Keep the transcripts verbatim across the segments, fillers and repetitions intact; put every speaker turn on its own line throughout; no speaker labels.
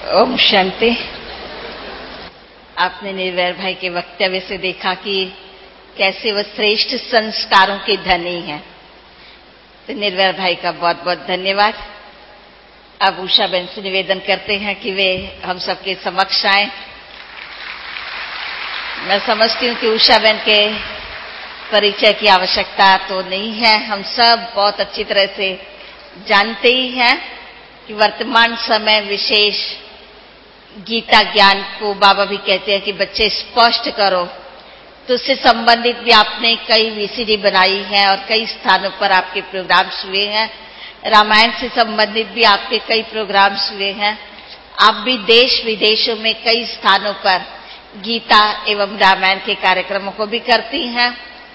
ओम शांति। आपने निर्वैर भाई के वक्तव्य से देखा कि कैसे वह श्रेष्ठ संस्कारों के धनी हैं। तो निर्वैर भाई का बहुत बहुत धन्यवाद। अब उषा बहन से निवेदन करते हैं कि वे हम सबके समक्ष आए। मैं समझती हूँ कि उषा बहन के परिचय की आवश्यकता तो नहीं है। हम सब बहुत अच्छी तरह से जानते ही हैं कि वर्तमान समय विशेष गीता ज्ञान को बाबा भी कहते हैं कि बच्चे स्पष्ट करो। तो उससे संबंधित भी आपने कई वीसीडी बनाई है और कई स्थानों पर आपके प्रोग्राम्स हुए हैं। रामायण से संबंधित भी आपके कई प्रोग्राम्स हुए हैं। आप भी देश विदेशों में कई स्थानों पर गीता एवं रामायण के कार्यक्रमों को भी करती हैं।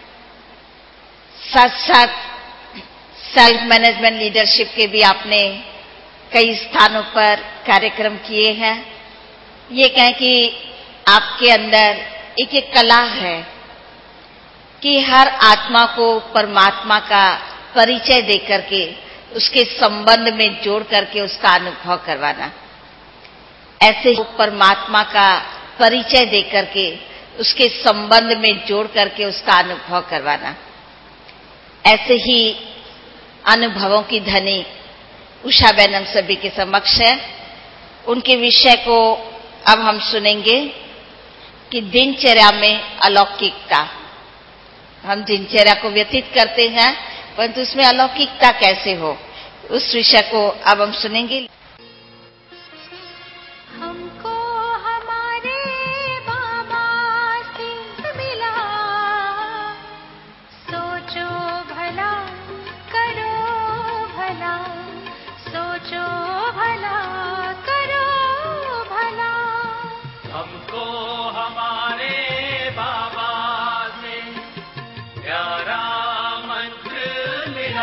साथ साथ सेल्फ मैनेजमेंट लीडरशिप के भी आपने कई स्थानों पर कार्यक्रम किए हैं। ये कहें कि आपके अंदर एक एक कला है कि हर आत्मा को परमात्मा का परिचय देकर के उसके संबंध में जोड़ करके उसका अनुभव करवाना। ऐसे ही परमात्मा का परिचय देकर के उसके संबंध में जोड़ करके उसका अनुभव करवाना। ऐसे ही अनुभवों की धनी उषा बहन हम सभी के समक्ष है। उनके विषय को अब हम सुनेंगे कि दिनचर्या में अलौकिकता। हम दिनचर्या को व्यतीत करते हैं परंतु उसमें अलौकिकता कैसे हो, उस विषय को अब हम सुनेंगे।
हमको हमारे बाबा से मिला, सोचो भला करो भला, सोचो भला करो भला।
हमको हमारे बाबा से प्यारा मंत्र मिला,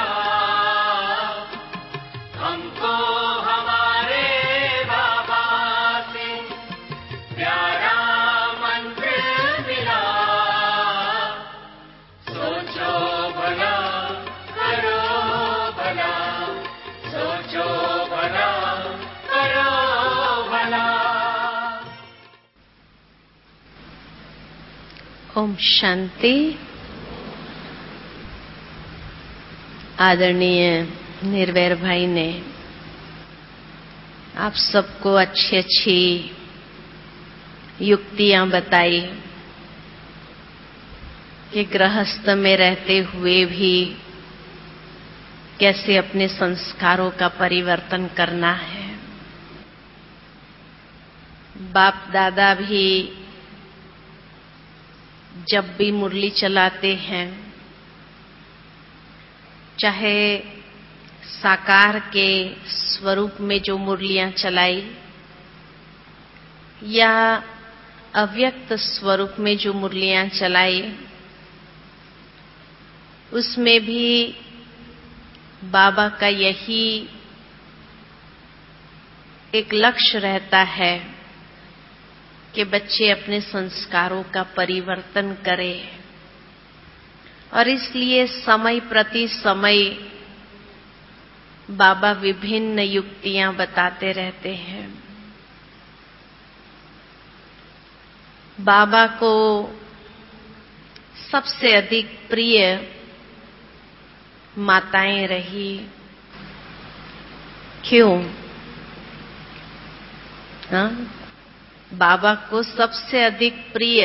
हमको हमारे बाबा से प्यारा मंत्र मिला, सोचो भला करो भला, सोचो भला करो भला।
ओम शांति। आदरणीय निर्वैर भाई ने आप सबको अच्छी अच्छी युक्तियां बताई कि गृहस्थ में रहते हुए भी कैसे अपने संस्कारों का परिवर्तन करना है। बाप दादा भी जब भी मुरली चलाते हैं, चाहे साकार के स्वरूप में जो मुरलियां चलाई या अव्यक्त स्वरूप में जो मुरलियां चलाई, उसमें भी बाबा का यही एक लक्ष्य रहता है कि बच्चे अपने संस्कारों का परिवर्तन करें। और इसलिए समय प्रति समय बाबा विभिन्न युक्तियां बताते रहते हैं। बाबा को सबसे अधिक प्रिय माताएं रही। क्यों? हाँ? बाबा को सबसे अधिक प्रिय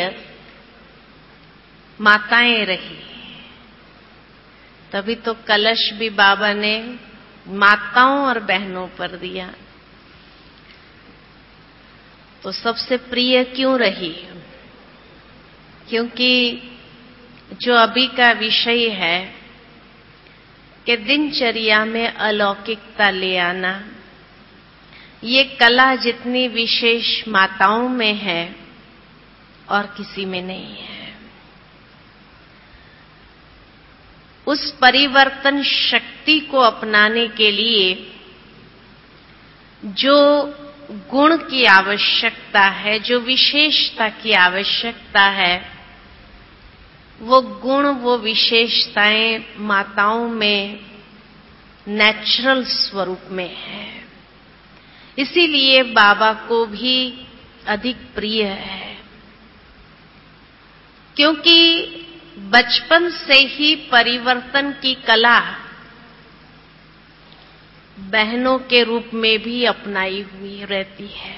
माताएं रही, तभी तो कलश भी बाबा ने माताओं और बहनों पर दिया। तो सबसे प्रिय क्यों रही? क्योंकि जो अभी का विषय है कि दिनचर्या में अलौकिकता ले आना, ये कला जितनी विशेष माताओं में है और किसी में नहीं है। उस परिवर्तन शक्ति को अपनाने के लिए जो गुण की आवश्यकता है, जो विशेषता की आवश्यकता है, वो गुण, वो विशेषताएं माताओं में नेचुरल स्वरूप में है। इसीलिए बाबा को भी अधिक प्रिय है, क्योंकि बचपन से ही परिवर्तन की कला बहनों के रूप में भी अपनाई हुई रहती है।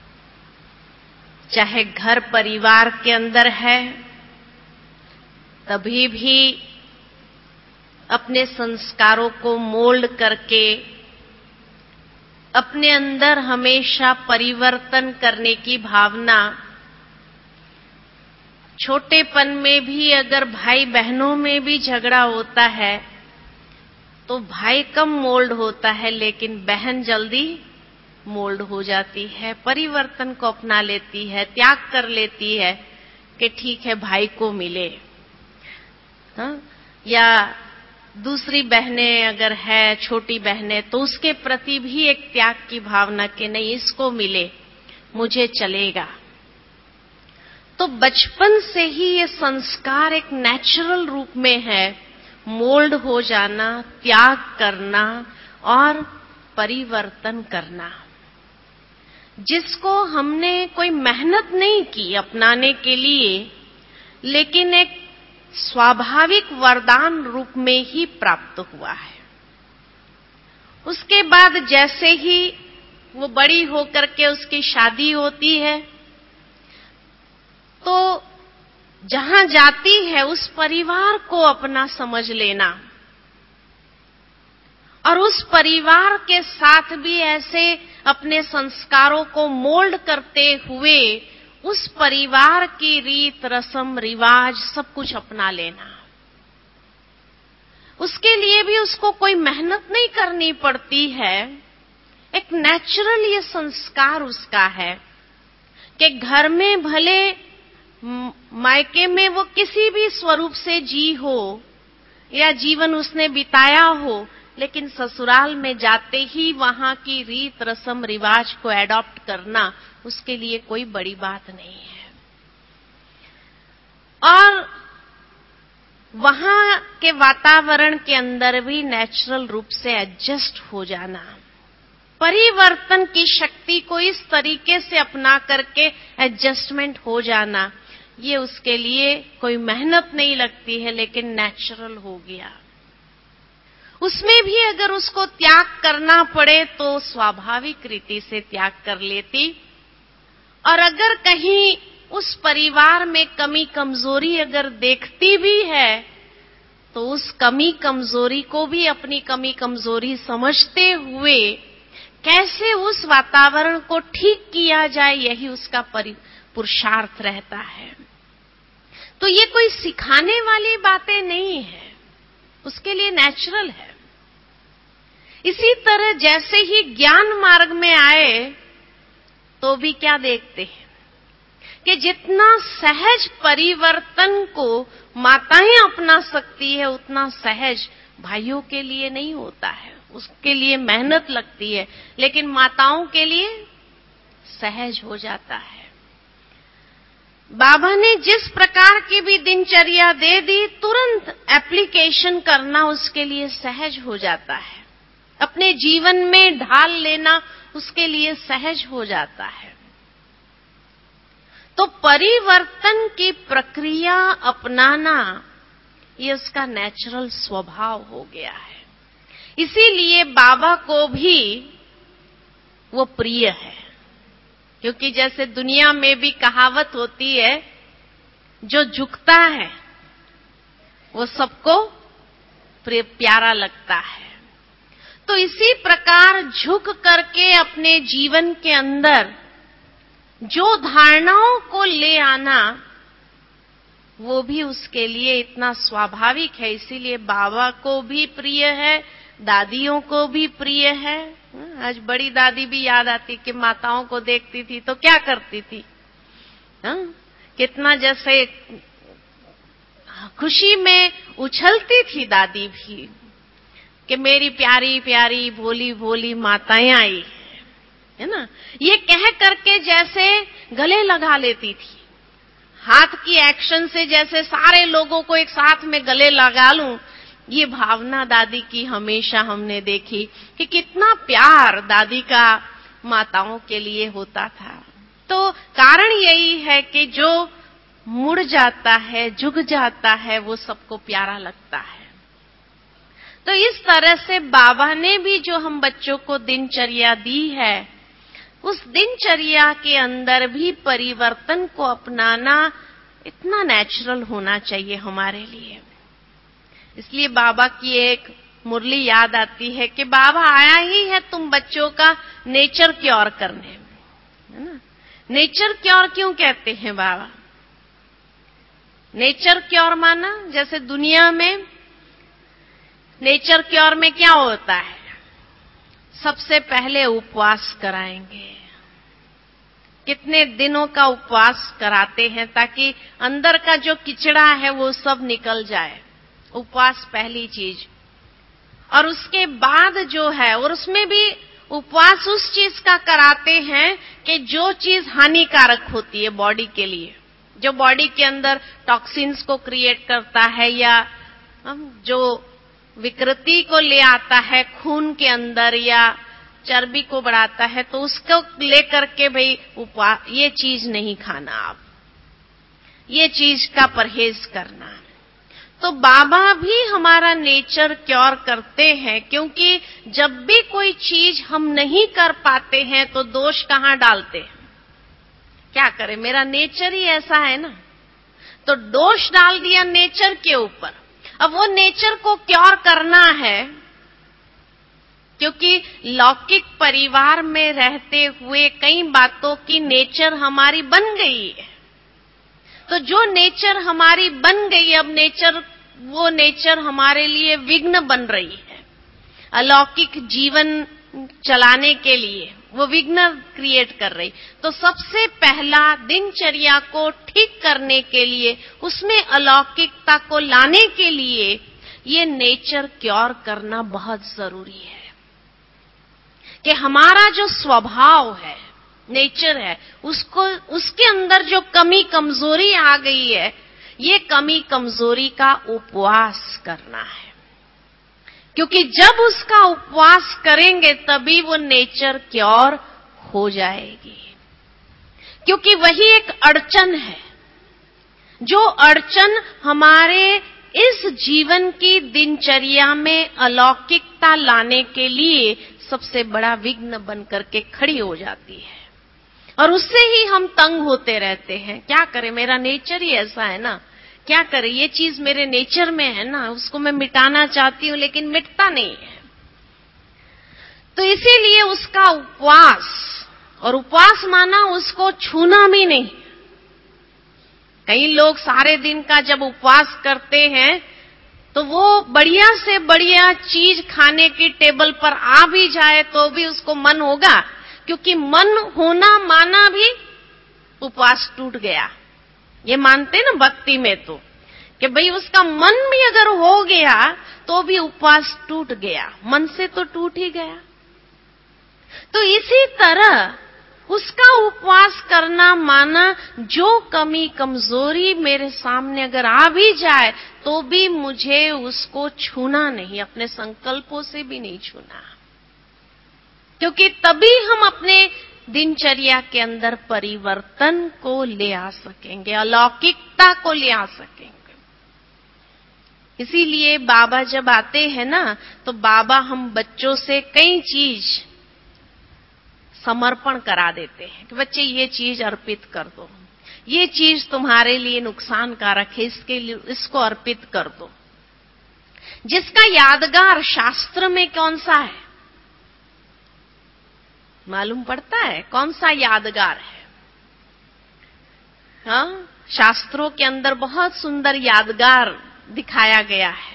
चाहे घर परिवार के अंदर है, तभी भी अपने संस्कारों को मोल्ड करके अपने अंदर हमेशा परिवर्तन करने की भावना, छोटेपन में भी अगर भाई बहनों में भी झगड़ा होता है तो भाई कम मोल्ड होता है, लेकिन बहन जल्दी मोल्ड हो जाती है, परिवर्तन को अपना लेती है, त्याग कर लेती है कि ठीक है भाई को मिले। हाँ? या दूसरी बहनें अगर है, छोटी बहनें, तो उसके प्रति भी एक त्याग की भावना कि नहीं इसको मिले, मुझे चलेगा। तो बचपन से ही ये संस्कार एक नेचुरल रूप में है, मोल्ड हो जाना, त्याग करना और परिवर्तन करना, जिसको हमने कोई मेहनत नहीं की अपनाने के लिए, लेकिन एक स्वाभाविक वरदान रूप में ही प्राप्त हुआ है। उसके बाद जैसे ही वो बड़ी होकर के उसकी शादी होती है, तो जहां जाती है उस परिवार को अपना समझ लेना और उस परिवार के साथ भी ऐसे अपने संस्कारों को मोल्ड करते हुए उस परिवार की रीत रस्म रिवाज सब कुछ अपना लेना। उसके लिए भी उसको कोई मेहनत नहीं करनी पड़ती है, एक नेचुरल ये संस्कार उसका है कि घर में भले मायके में वो किसी भी स्वरूप से जी हो या जीवन उसने बिताया हो, लेकिन ससुराल में जाते ही वहां की रीत रस्म रिवाज को एडॉप्ट करना उसके लिए कोई बड़ी बात नहीं है। और वहां के वातावरण के अंदर भी नेचुरल रूप से एडजस्ट हो जाना, परिवर्तन की शक्ति को इस तरीके से अपना करके एडजस्टमेंट हो जाना, ये उसके लिए कोई मेहनत नहीं लगती है, लेकिन नेचुरल हो गया। उसमें भी अगर उसको त्याग करना पड़े तो स्वाभाविक रीति से त्याग कर लेती, और अगर कहीं उस परिवार में कमी कमजोरी अगर देखती भी है तो उस कमी कमजोरी को भी अपनी कमी कमजोरी समझते हुए कैसे उस वातावरण को ठीक किया जाए, यही उसका पुरुषार्थ रहता है। तो ये कोई सिखाने वाली बातें नहीं है, उसके लिए नेचुरल है। इसी तरह जैसे ही ज्ञान मार्ग में आए तो भी क्या देखते हैं कि जितना सहज परिवर्तन को माताएं अपना सकती है, उतना सहज भाइयों के लिए नहीं होता है, उसके लिए मेहनत लगती है, लेकिन माताओं के लिए सहज हो जाता है। बाबा ने जिस प्रकार की भी दिनचर्या दे दी, तुरंत एप्लीकेशन करना उसके लिए सहज हो जाता है, अपने जीवन में ढाल लेना उसके लिए सहज हो जाता है। तो परिवर्तन की प्रक्रिया अपनाना ये उसका नेचुरल स्वभाव हो गया है। इसीलिए बाबा को भी वो प्रिय है, क्योंकि जैसे दुनिया में भी कहावत होती है, जो झुकता है वो सबको प्यारा लगता है। तो इसी प्रकार झुक करके अपने जीवन के अंदर जो धारणाओं को ले आना, वो भी उसके लिए इतना स्वाभाविक है। इसीलिए बाबा को भी प्रिय है, दादियों को भी प्रिय है। आज बड़ी दादी भी याद आती कि माताओं को देखती थी तो क्या करती थी, हा? कितना जैसे खुशी में उछलती थी दादी भी कि मेरी प्यारी प्यारी भोली भोली माताएं आई, है ना। ये कह करके जैसे गले लगा लेती थी, हाथ की एक्शन से जैसे सारे लोगों को एक साथ में गले लगा लूं, ये भावना दादी की हमेशा हमने देखी कि कितना प्यार दादी का माताओं के लिए होता था। तो कारण यही है कि जो मुड़ जाता है, झुक जाता है, वो सबको प्यारा लगता है। तो इस तरह से बाबा ने भी जो हम बच्चों को दिनचर्या दी है, उस दिनचर्या के अंदर भी परिवर्तन को अपनाना इतना नेचुरल होना चाहिए हमारे लिए। इसलिए बाबा की एक मुरली याद आती है कि बाबा आया ही है तुम बच्चों का नेचर क्योर करने, है ना। नेचर क्योर क्यों कहते हैं बाबा? नेचर क्योर माना जैसे दुनिया में नेचर क्योर में क्या होता है? सबसे पहले उपवास कराएंगे। कितने दिनों का उपवास कराते हैं ताकि अंदर का जो किचड़ा है वो सब निकल जाए। उपवास पहली चीज। और उसके बाद जो है, और उसमें भी उपवास उस चीज का कराते हैं कि जो चीज हानिकारक होती है बॉडी के लिए, जो बॉडी के अंदर टॉक्सिन्स को क्रिएट करता है या जो विकृति को ले आता है खून के अंदर या चर्बी को बढ़ाता है, तो उसको लेकर के भाई उपवास, ये चीज नहीं खाना, आप ये चीज का परहेज करना। तो बाबा भी हमारा नेचर क्योर करते हैं, क्योंकि जब भी कोई चीज हम नहीं कर पाते हैं तो दोष कहां डालते हैं? क्या करें, मेरा नेचर ही ऐसा है ना, तो दोष डाल दिया नेचर के ऊपर। अब वो नेचर को क्योर करना है, क्योंकि लौकिक परिवार में रहते हुए कई बातों की नेचर हमारी बन गई है। तो जो नेचर हमारी बन गई, अब नेचर वो नेचर हमारे लिए विघ्न बन रही है। अलौकिक जीवन चलाने के लिए वो विघ्न क्रिएट कर रही। तो सबसे पहला दिनचर्या को ठीक करने के लिए, उसमें अलौकिकता को लाने के लिए ये नेचर क्योर करना बहुत जरूरी है कि हमारा जो स्वभाव है, नेचर है, उसको उसके अंदर जो कमी कमजोरी आ गई है, ये कमी कमजोरी का उपवास करना है। क्योंकि जब उसका उपवास करेंगे तभी वो नेचर क्योर हो जाएगी। क्योंकि वही एक अड़चन है, जो अड़चन हमारे इस जीवन की दिनचर्या में अलौकिकता लाने के लिए सबसे बड़ा विघ्न बन करके खड़ी हो जाती है। और उससे ही हम तंग होते रहते हैं। क्या करें, मेरा नेचर ही ऐसा है ना, क्या करें, ये चीज मेरे नेचर में है ना, उसको मैं मिटाना चाहती हूं लेकिन मिटता नहीं है। तो इसीलिए उसका उपवास, और उपवास माना उसको छूना भी नहीं। कई लोग सारे दिन का जब उपवास करते हैं तो वो बढ़िया से बढ़िया चीज खाने की टेबल पर आ भी जाए तो भी उसको मन होगा, क्योंकि मन होना माना भी उपवास टूट गया। ये मानते ना भक्ति में तो, कि भाई उसका मन भी अगर हो गया तो भी उपवास टूट गया, मन से तो टूट ही गया। तो इसी तरह उसका उपवास करना माना जो कमी कमजोरी मेरे सामने अगर आ भी जाए तो भी मुझे उसको छूना नहीं, अपने संकल्पों से भी नहीं छूना, क्योंकि तभी हम अपने दिनचर्या के अंदर परिवर्तन को ले आ सकेंगे, अलौकिकता को ले आ सकेंगे। इसीलिए बाबा जब आते हैं ना, तो बाबा हम बच्चों से कई चीज समर्पण करा देते हैं कि बच्चे ये चीज अर्पित कर दो, ये चीज तुम्हारे लिए नुकसानकारक है, इसके लिए इसको अर्पित कर दो। जिसका यादगार शास्त्र में कौन सा है मालूम पड़ता है? कौन सा यादगार है? हाँ, शास्त्रों के अंदर बहुत सुंदर यादगार दिखाया गया है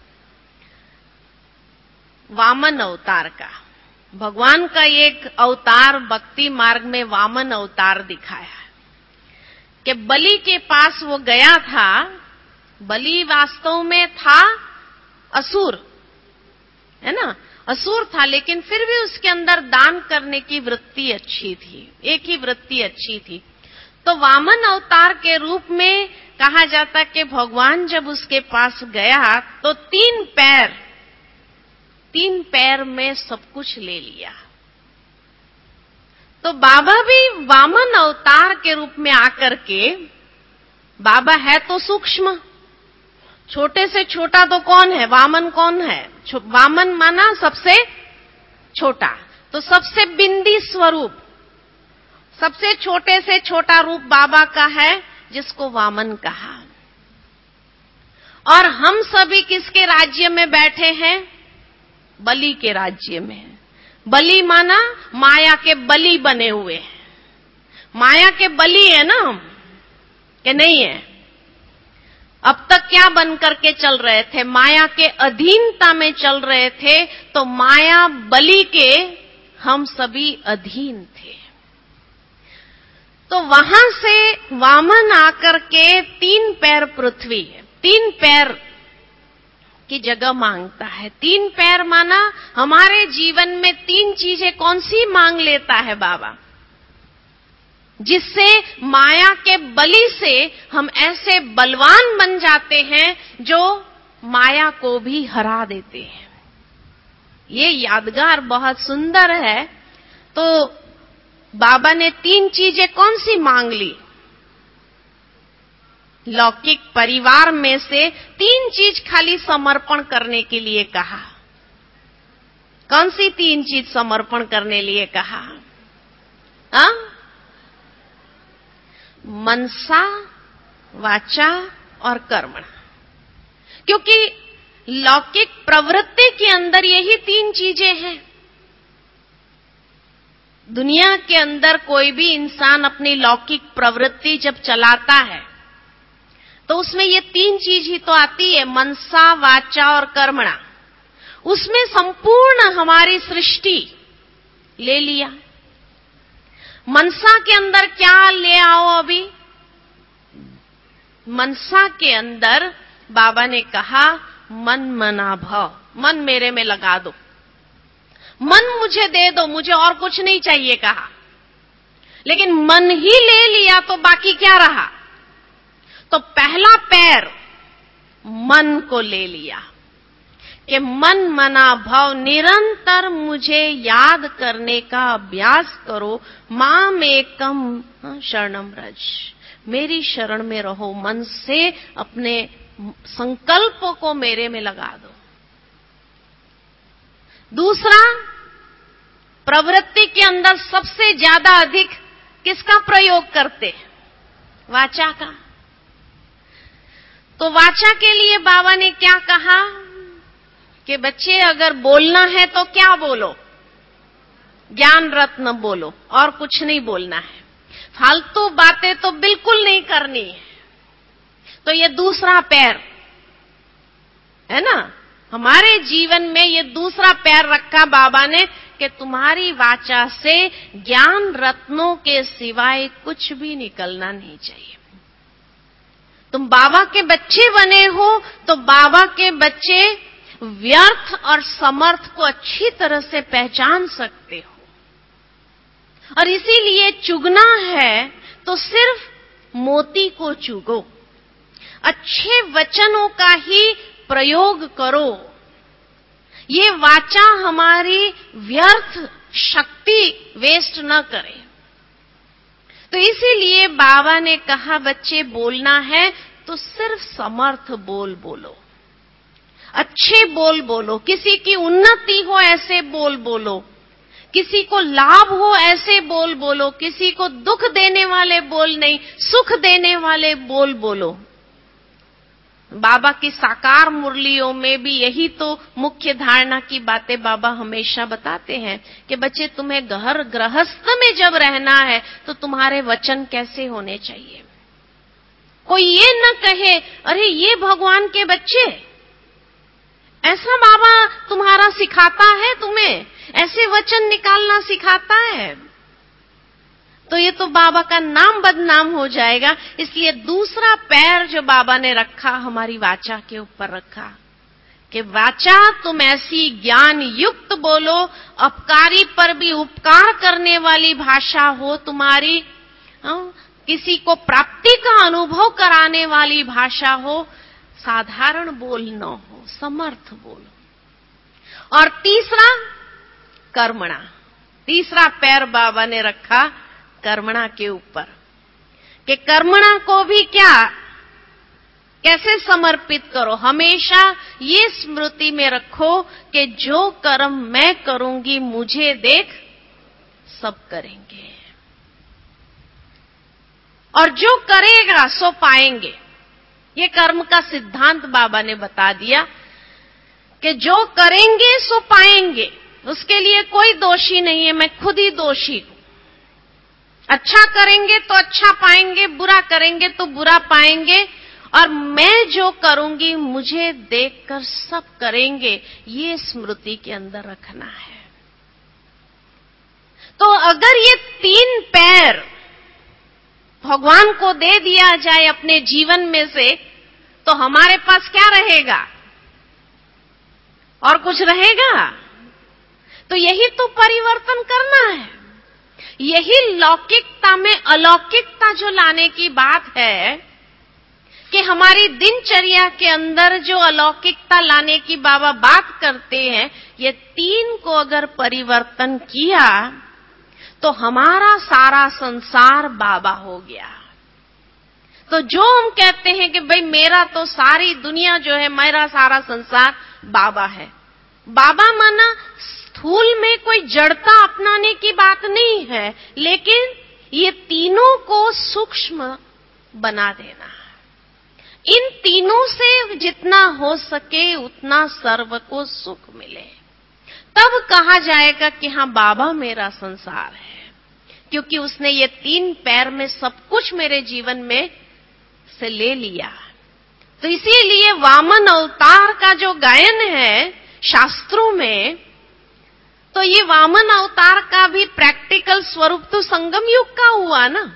वामन अवतार का। भगवान का एक अवतार भक्ति मार्ग में वामन अवतार दिखाया है कि बलि के पास वो गया था। बलि वास्तव में था असुर, है ना, असुर था, लेकिन फिर भी उसके अंदर दान करने की वृत्ति अच्छी थी, एक ही वृत्ति अच्छी थी। तो वामन अवतार के रूप में कहा जाता कि भगवान जब उसके पास गया तो तीन पैर तीन पैर में सब कुछ ले लिया। तो बाबा भी वामन अवतार के रूप में आकर के, बाबा है तो सूक्ष्म, छोटे से छोटा तो कौन है? वामन कौन है? वामन माना सबसे छोटा, तो सबसे बिंदी स्वरूप, सबसे छोटे से छोटा रूप बाबा का है, जिसको वामन कहा। और हम सभी किसके राज्य में बैठे हैं? बलि के राज्य में। बलि माना माया के बलि बने हुए हैं। माया के बलि है ना हम, कि नहीं है? अब तक क्या बन करके चल रहे थे? माया के अधीनता में चल रहे थे, तो माया बलि के हम सभी अधीन थे। तो वहां से वामन आकर के तीन पैर पृथ्वी, तीन पैर की जगह मांगता है। तीन पैर माना हमारे जीवन में तीन चीजें कौन सी मांग लेता है बाबा, जिससे माया के बलि से हम ऐसे बलवान बन जाते हैं जो माया को भी हरा देते हैं। ये यादगार बहुत सुंदर है। तो बाबा ने तीन चीजें कौन सी मांग ली? लौकिक परिवार में से तीन चीज खाली समर्पण करने के लिए कहा। कौन सी तीन चीज समर्पण करने लिए कहा? आ? मनसा, वाचा और कर्मणा। क्योंकि लौकिक प्रवृत्ति के अंदर यही तीन चीजें हैं। दुनिया के अंदर कोई भी इंसान अपनी लौकिक प्रवृत्ति जब चलाता है तो उसमें ये तीन चीज ही तो आती है, मनसा, वाचा और कर्मणा। उसमें संपूर्ण हमारी सृष्टि ले लिया। मनसा के अंदर क्या ले आओ? अभी मनसा के अंदर बाबा ने कहा मन मना भव, मन मेरे में लगा दो, मन मुझे दे दो, मुझे और कुछ नहीं चाहिए कहा। लेकिन मन ही ले लिया तो बाकी क्या रहा? तो पहला पैर मन को ले लिया कि मन मना भव, निरंतर मुझे याद करने का अभ्यास करो। माम एकम शरणम रज, मेरी शरण में रहो। मन से अपने संकल्पों को मेरे में लगा दो। दूसरा, प्रवृत्ति के अंदर सबसे ज्यादा अधिक किसका प्रयोग करते? वाचा का। तो वाचा के लिए बाबा ने क्या कहा कि बच्चे अगर बोलना है तो क्या बोलो? ज्ञान रत्न बोलो, और कुछ नहीं बोलना है। फालतू बातें तो बिल्कुल नहीं करनी है। तो ये दूसरा पैर है ना, हमारे जीवन में ये दूसरा पैर रखा बाबा ने कि तुम्हारी वाचा से ज्ञान रत्नों के सिवाय कुछ भी निकलना नहीं चाहिए। तुम बाबा के बच्चे बने हो तो बाबा के बच्चे व्यर्थ और समर्थ को अच्छी तरह से पहचान सकते हो। और इसीलिए चुगना है तो सिर्फ मोती को चुगो, अच्छे वचनों का ही प्रयोग करो। ये वाचा हमारी व्यर्थ शक्ति वेस्ट न करे। तो इसीलिए बाबा ने कहा बच्चे बोलना है तो सिर्फ समर्थ बोल बोलो, अच्छे बोल बोलो, किसी की उन्नति हो ऐसे बोल बोलो, किसी को लाभ हो ऐसे बोल बोलो, किसी को दुख देने वाले बोल नहीं, सुख देने वाले बोल बोलो। बाबा की साकार मुरलियों में भी यही तो मुख्य धारणा की बातें बाबा हमेशा बताते हैं कि बच्चे तुम्हें घर गृहस्थ में जब रहना है तो तुम्हारे वचन कैसे होने चाहिए। कोई ये न कहे अरे ये भगवान के बच्चे, ऐसा बाबा तुम्हारा सिखाता है, तुम्हें ऐसे वचन निकालना सिखाता है, तो ये तो बाबा का नाम बदनाम हो जाएगा। इसलिए दूसरा पैर जो बाबा ने रखा हमारी वाचा के ऊपर रखा कि वाचा तुम ऐसी ज्ञान युक्त बोलो, अपकारी पर भी उपकार करने वाली भाषा हो तुम्हारी, किसी को प्राप्ति का अनुभव कराने वाली भाषा हो, साधारण बोल न हो, समर्थ बोलो। और तीसरा कर्मणा, तीसरा पैर बाबा ने रखा कर्मणा के ऊपर, कि कर्मणा को भी क्या कैसे समर्पित करो। हमेशा ये स्मृति में रखो कि जो कर्म मैं करूंगी मुझे देख सब करेंगे, और जो करेगा सो पाएंगे। ये कर्म का सिद्धांत बाबा ने बता दिया कि जो करेंगे सो पाएंगे, उसके लिए कोई दोषी नहीं है, मैं खुद ही दोषी हूं। अच्छा करेंगे तो अच्छा पाएंगे, बुरा करेंगे तो बुरा पाएंगे, और मैं जो करूंगी मुझे देखकर सब करेंगे, ये स्मृति के अंदर रखना है। तो अगर ये तीन पैर भगवान को दे दिया जाए अपने जीवन में से, तो हमारे पास क्या रहेगा? और कुछ रहेगा? तो यही तो परिवर्तन करना है। यही लौकिकता में अलौकिकता जो लाने की बात है, कि हमारी दिनचर्या के अंदर जो अलौकिकता लाने की बाबा बात करते हैं, ये तीन को अगर परिवर्तन किया तो हमारा सारा संसार बाबा हो गया। तो जो हम कहते हैं कि भाई मेरा तो सारी दुनिया जो है, मेरा सारा संसार बाबा है, बाबा माना स्थूल में कोई जड़ता अपनाने की बात नहीं है, लेकिन ये तीनों को सूक्ष्म बना देना। इन तीनों से जितना हो सके उतना सर्व को सुख मिले, तब कहा जाएगा कि हाँ बाबा मेरा संसार है, क्योंकि उसने ये तीन पैर में सब कुछ मेरे जीवन में से ले लिया। तो इसीलिए वामन अवतार का जो गायन है शास्त्रों में, तो ये वामन अवतार का भी प्रैक्टिकल स्वरूप तो संगम युग का हुआ ना।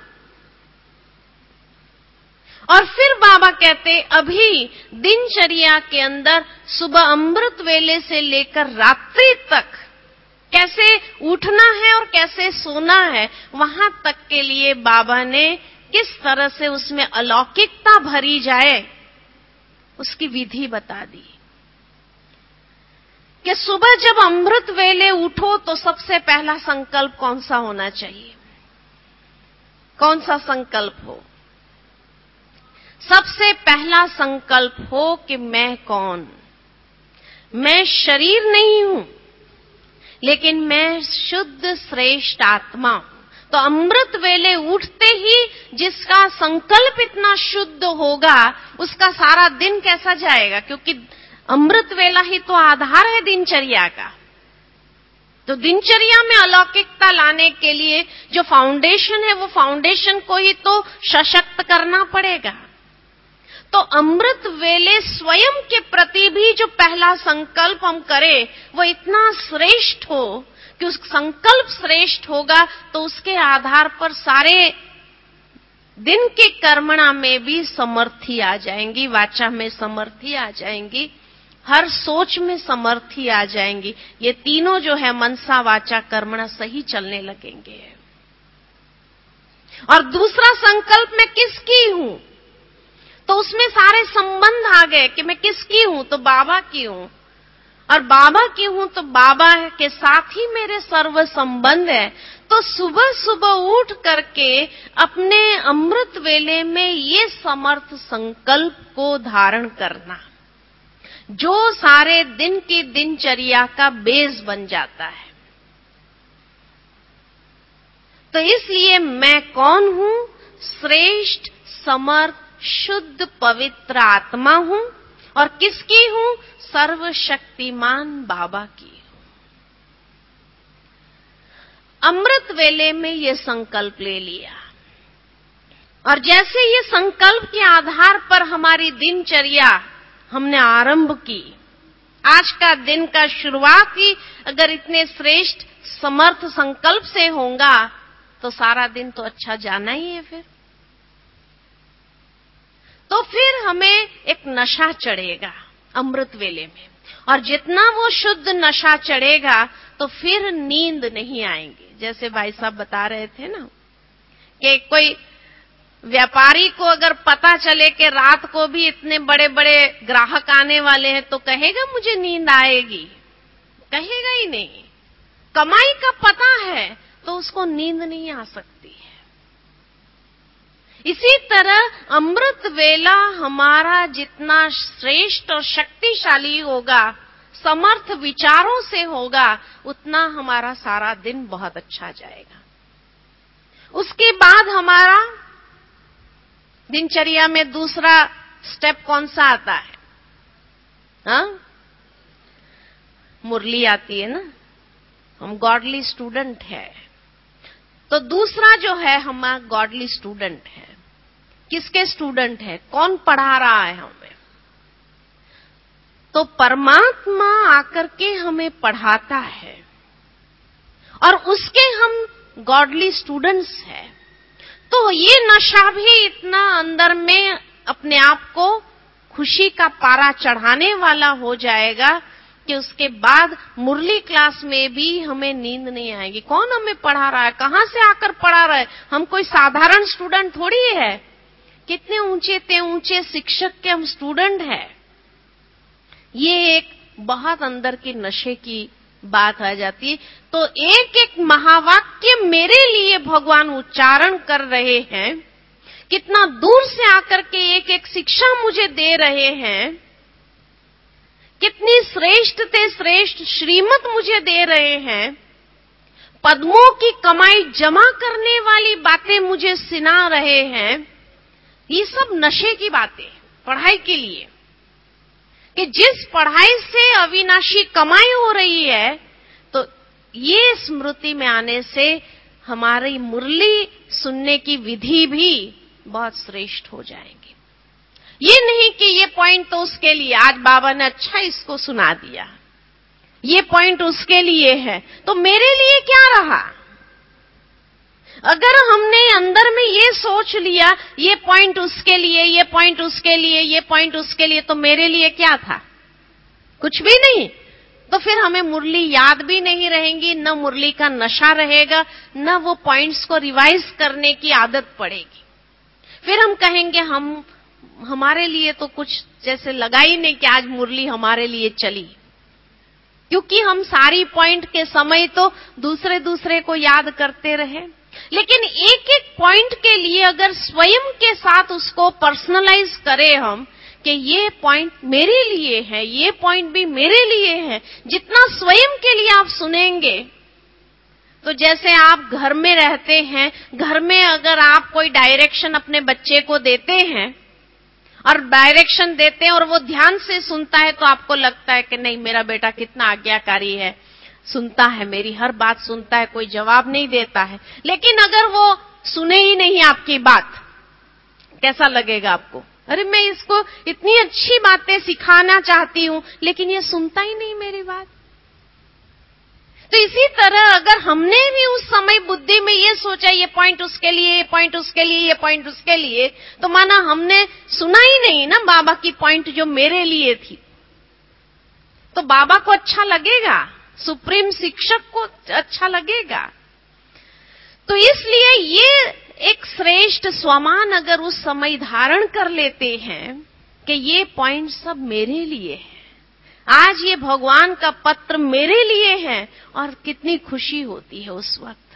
और फिर बाबा कहते अभी दिनचर्या के अंदर सुबह अमृत वेले से लेकर रात्रि तक कैसे उठना है और कैसे सोना है, वहां तक के लिए बाबा ने किस तरह से उसमें अलौकिकता भरी जाए उसकी विधि बता दी। कि सुबह जब अमृत वेले उठो तो सबसे पहला संकल्प कौन सा होना चाहिए? कौन सा संकल्प हो? सबसे पहला संकल्प हो कि मैं कौन? मैं शरीर नहीं हूं, लेकिन मैं शुद्ध श्रेष्ठ आत्मा हूं। तो अमृत वेले उठते ही जिसका संकल्प इतना शुद्ध होगा, उसका सारा दिन कैसा जाएगा? क्योंकि अमृत वेला ही तो आधार है दिनचर्या का। तो दिनचर्या में अलौकिकता लाने के लिए जो फाउंडेशन है, वो फाउंडेशन को ही तो सशक्त करना पड़ेगा। तो अमृत वेले स्वयं के प्रति भी जो पहला संकल्प हम करें, वो इतना श्रेष्ठ हो कि उस संकल्प श्रेष्ठ होगा तो उसके आधार पर सारे दिन के कर्मणा में भी समर्थी आ जाएंगी, वाचा में समर्थी आ जाएंगी, हर सोच में समर्थी आ जाएंगी। ये तीनों जो है मनसा वाचा कर्मणा सही चलने लगेंगे। और दूसरा संकल्प मैं किसकी हूं, तो उसमें सारे संबंध आ गए कि मैं किसकी हूं, तो बाबा की हूं, और बाबा की हूं तो बाबा के साथ ही मेरे सर्व संबंध है। तो सुबह सुबह उठ करके अपने अमृत वेले में ये समर्थ संकल्प को धारण करना, जो सारे दिन की दिनचर्या का बेस बन जाता है। तो इसलिए मैं कौन हूं? श्रेष्ठ समर्थ शुद्ध पवित्र आत्मा हूं। और किसकी हूं? सर्वशक्तिमान बाबा की हूं। अमृत वेले में ये संकल्प ले लिया, और जैसे ये संकल्प के आधार पर हमारी दिनचर्या हमने आरंभ की, आज का दिन का शुरुआत ही अगर इतने श्रेष्ठ समर्थ संकल्प से होगा तो सारा दिन तो अच्छा जाना ही है। फिर तो फिर हमें एक नशा चढ़ेगा अमृत वेले में, और जितना वो शुद्ध नशा चढ़ेगा तो फिर नींद नहीं आएंगी। जैसे भाई साहब बता रहे थे ना कि कोई व्यापारी को अगर पता चले कि रात को भी इतने बड़े बड़े ग्राहक आने वाले हैं, तो कहेगा मुझे नींद आएगी? कहेगा ही नहीं। कमाई का पता है तो उसको नींद नहीं आ सकती है। इसी तरह अमृत वेला हमारा जितना श्रेष्ठ और शक्तिशाली होगा, समर्थ विचारों से होगा, उतना हमारा सारा दिन बहुत अच्छा जाएगा। उसके बाद हमारा दिनचर्या में दूसरा स्टेप कौन सा आता है? हाँ, मुरली आती है ना, हम गॉडली स्टूडेंट है। तो दूसरा जो है हमारा गॉडली स्टूडेंट है। किसके स्टूडेंट है? कौन पढ़ा रहा है हमें? तो परमात्मा आकर के हमें पढ़ाता है और उसके हम गॉडली स्टूडेंट्स हैं। तो ये नशा भी इतना अंदर में अपने आप को खुशी का पारा चढ़ाने वाला हो जाएगा कि उसके बाद मुरली क्लास में भी हमें नींद नहीं आएगी। कौन हमें पढ़ा रहा है? कहां से आकर पढ़ा रहा है? हम कोई साधारण स्टूडेंट थोड़ी है। कितने ऊंचे ते ऊंचे शिक्षक के हम स्टूडेंट हैं। ये एक बहुत अंदर के नशे की बात आ जाती है। तो एक एक महावाक्य मेरे लिए भगवान उच्चारण कर रहे हैं, कितना दूर से आकर के एक एक शिक्षा मुझे दे रहे हैं, कितनी श्रेष्ठ ते श्रेष्ठ श्रीमत मुझे दे रहे हैं, पद्मों की कमाई जमा करने वाली बातें मुझे सुना रहे हैं। ये सब नशे की बातें पढ़ाई के लिए, कि जिस पढ़ाई से अविनाशी कमाई हो रही है, तो ये स्मृति में आने से हमारी मुरली सुनने की विधि भी बहुत श्रेष्ठ हो जाएगी। ये नहीं कि ये पॉइंट तो उसके लिए, आज बाबा ने अच्छा इसको सुना दिया, ये पॉइंट उसके लिए है, तो मेरे लिए क्या रहा? अगर हमने अंदर में ये सोच लिया ये पॉइंट उसके लिए, ये पॉइंट उसके लिए, ये पॉइंट उसके लिए, तो मेरे लिए क्या था? कुछ भी नहीं। तो फिर हमें मुरली याद भी नहीं रहेंगी, न मुरली का नशा रहेगा, न वो पॉइंट्स को रिवाइज करने की आदत पड़ेगी। फिर हम कहेंगे हम हमारे लिए तो कुछ जैसे लगा ही नहीं कि आज मुरली हमारे लिए चली, क्योंकि हम सारी पॉइंट के समय तो दूसरे दूसरे को याद करते रहे। लेकिन एक एक पॉइंट के लिए अगर स्वयं के साथ उसको पर्सनलाइज करें हम कि ये पॉइंट मेरे लिए है, ये पॉइंट भी मेरे लिए है, जितना स्वयं के लिए आप सुनेंगे, तो जैसे आप घर में रहते हैं, घर में अगर आप कोई डायरेक्शन अपने बच्चे को देते हैं और डायरेक्शन देते हैं और वो ध्यान से सुनता है, तो आपको लगता है कि नहीं मेरा बेटा कितना आज्ञाकारी है, सुनता है, मेरी हर बात सुनता है, कोई जवाब नहीं देता है। लेकिन अगर वो सुने ही नहीं आपकी बात, कैसा लगेगा आपको? अरे मैं इसको इतनी अच्छी बातें सिखाना चाहती हूं, लेकिन ये सुनता ही नहीं मेरी बात। तो इसी तरह अगर हमने भी उस समय बुद्धि में ये सोचा ये पॉइंट उसके लिए, ये पॉइंट उसके लिए, ये पॉइंट उसके लिए, तो माना हमने सुना ही नहीं ना बाबा की पॉइंट जो मेरे लिए थी। तो बाबा को अच्छा लगेगा, सुप्रीम शिक्षक को अच्छा लगेगा। तो इसलिए ये एक श्रेष्ठ स्वमान अगर उस समय धारण कर लेते हैं कि ये पॉइंट सब मेरे लिए है, आज ये भगवान का पत्र मेरे लिए है, और कितनी खुशी होती है उस वक्त।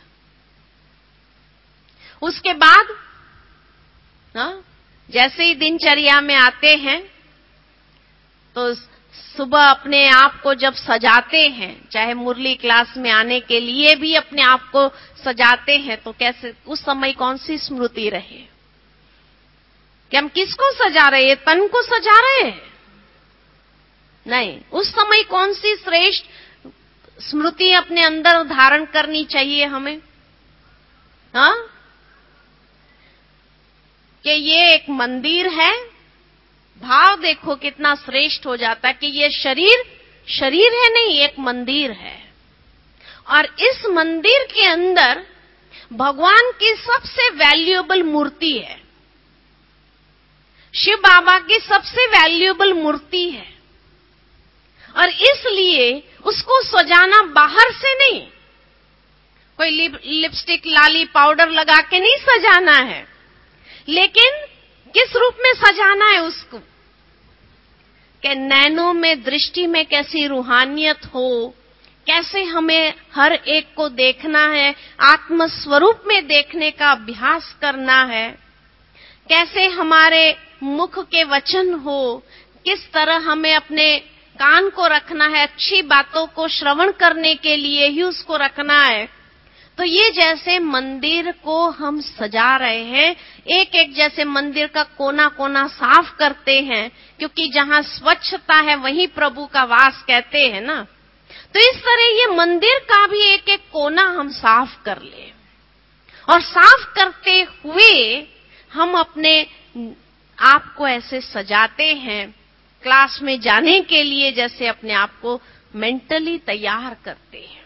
उसके बाद हाँ, जैसे ही दिनचर्या में आते हैं तो सुबह अपने आप को जब सजाते हैं, चाहे मुरली क्लास में आने के लिए भी अपने आप को सजाते हैं, तो कैसे उस समय कौन सी स्मृति रहे कि हम किसको सजा रहे हैं? तन को सजा रहे हैं? नहीं, उस समय कौन सी श्रेष्ठ स्मृति अपने अंदर धारण करनी चाहिए हमें? हाँ, कि ये एक मंदिर है। भाव देखो कितना श्रेष्ठ हो जाता है कि ये शरीर शरीर है नहीं, एक मंदिर है, और इस मंदिर के अंदर भगवान की सबसे वैल्यूएबल मूर्ति है, शिव बाबा की सबसे वैल्यूएबल मूर्ति है, और इसलिए उसको सजाना बाहर से नहीं, कोई लिप, लिपस्टिक लाली पाउडर लगा के नहीं सजाना है, लेकिन किस रूप में सजाना है उसको कि नैनों में दृष्टि में कैसी रूहानियत हो, कैसे हमें हर एक को देखना है, आत्म स्वरूप में देखने का अभ्यास करना है, कैसे हमारे मुख के वचन हो, किस तरह हमें अपने कान को रखना है, अच्छी बातों को श्रवण करने के लिए ही उसको रखना है। तो ये जैसे मंदिर को हम सजा रहे हैं, एक एक जैसे मंदिर का कोना कोना साफ करते हैं, क्योंकि जहां स्वच्छता है वहीं प्रभु का वास कहते हैं ना। तो इस तरह ये मंदिर का भी एक एक कोना हम साफ कर ले, और साफ करते हुए हम अपने आप को ऐसे सजाते हैं, क्लास में जाने के लिए जैसे अपने आप को मेंटली तैयार करते हैं।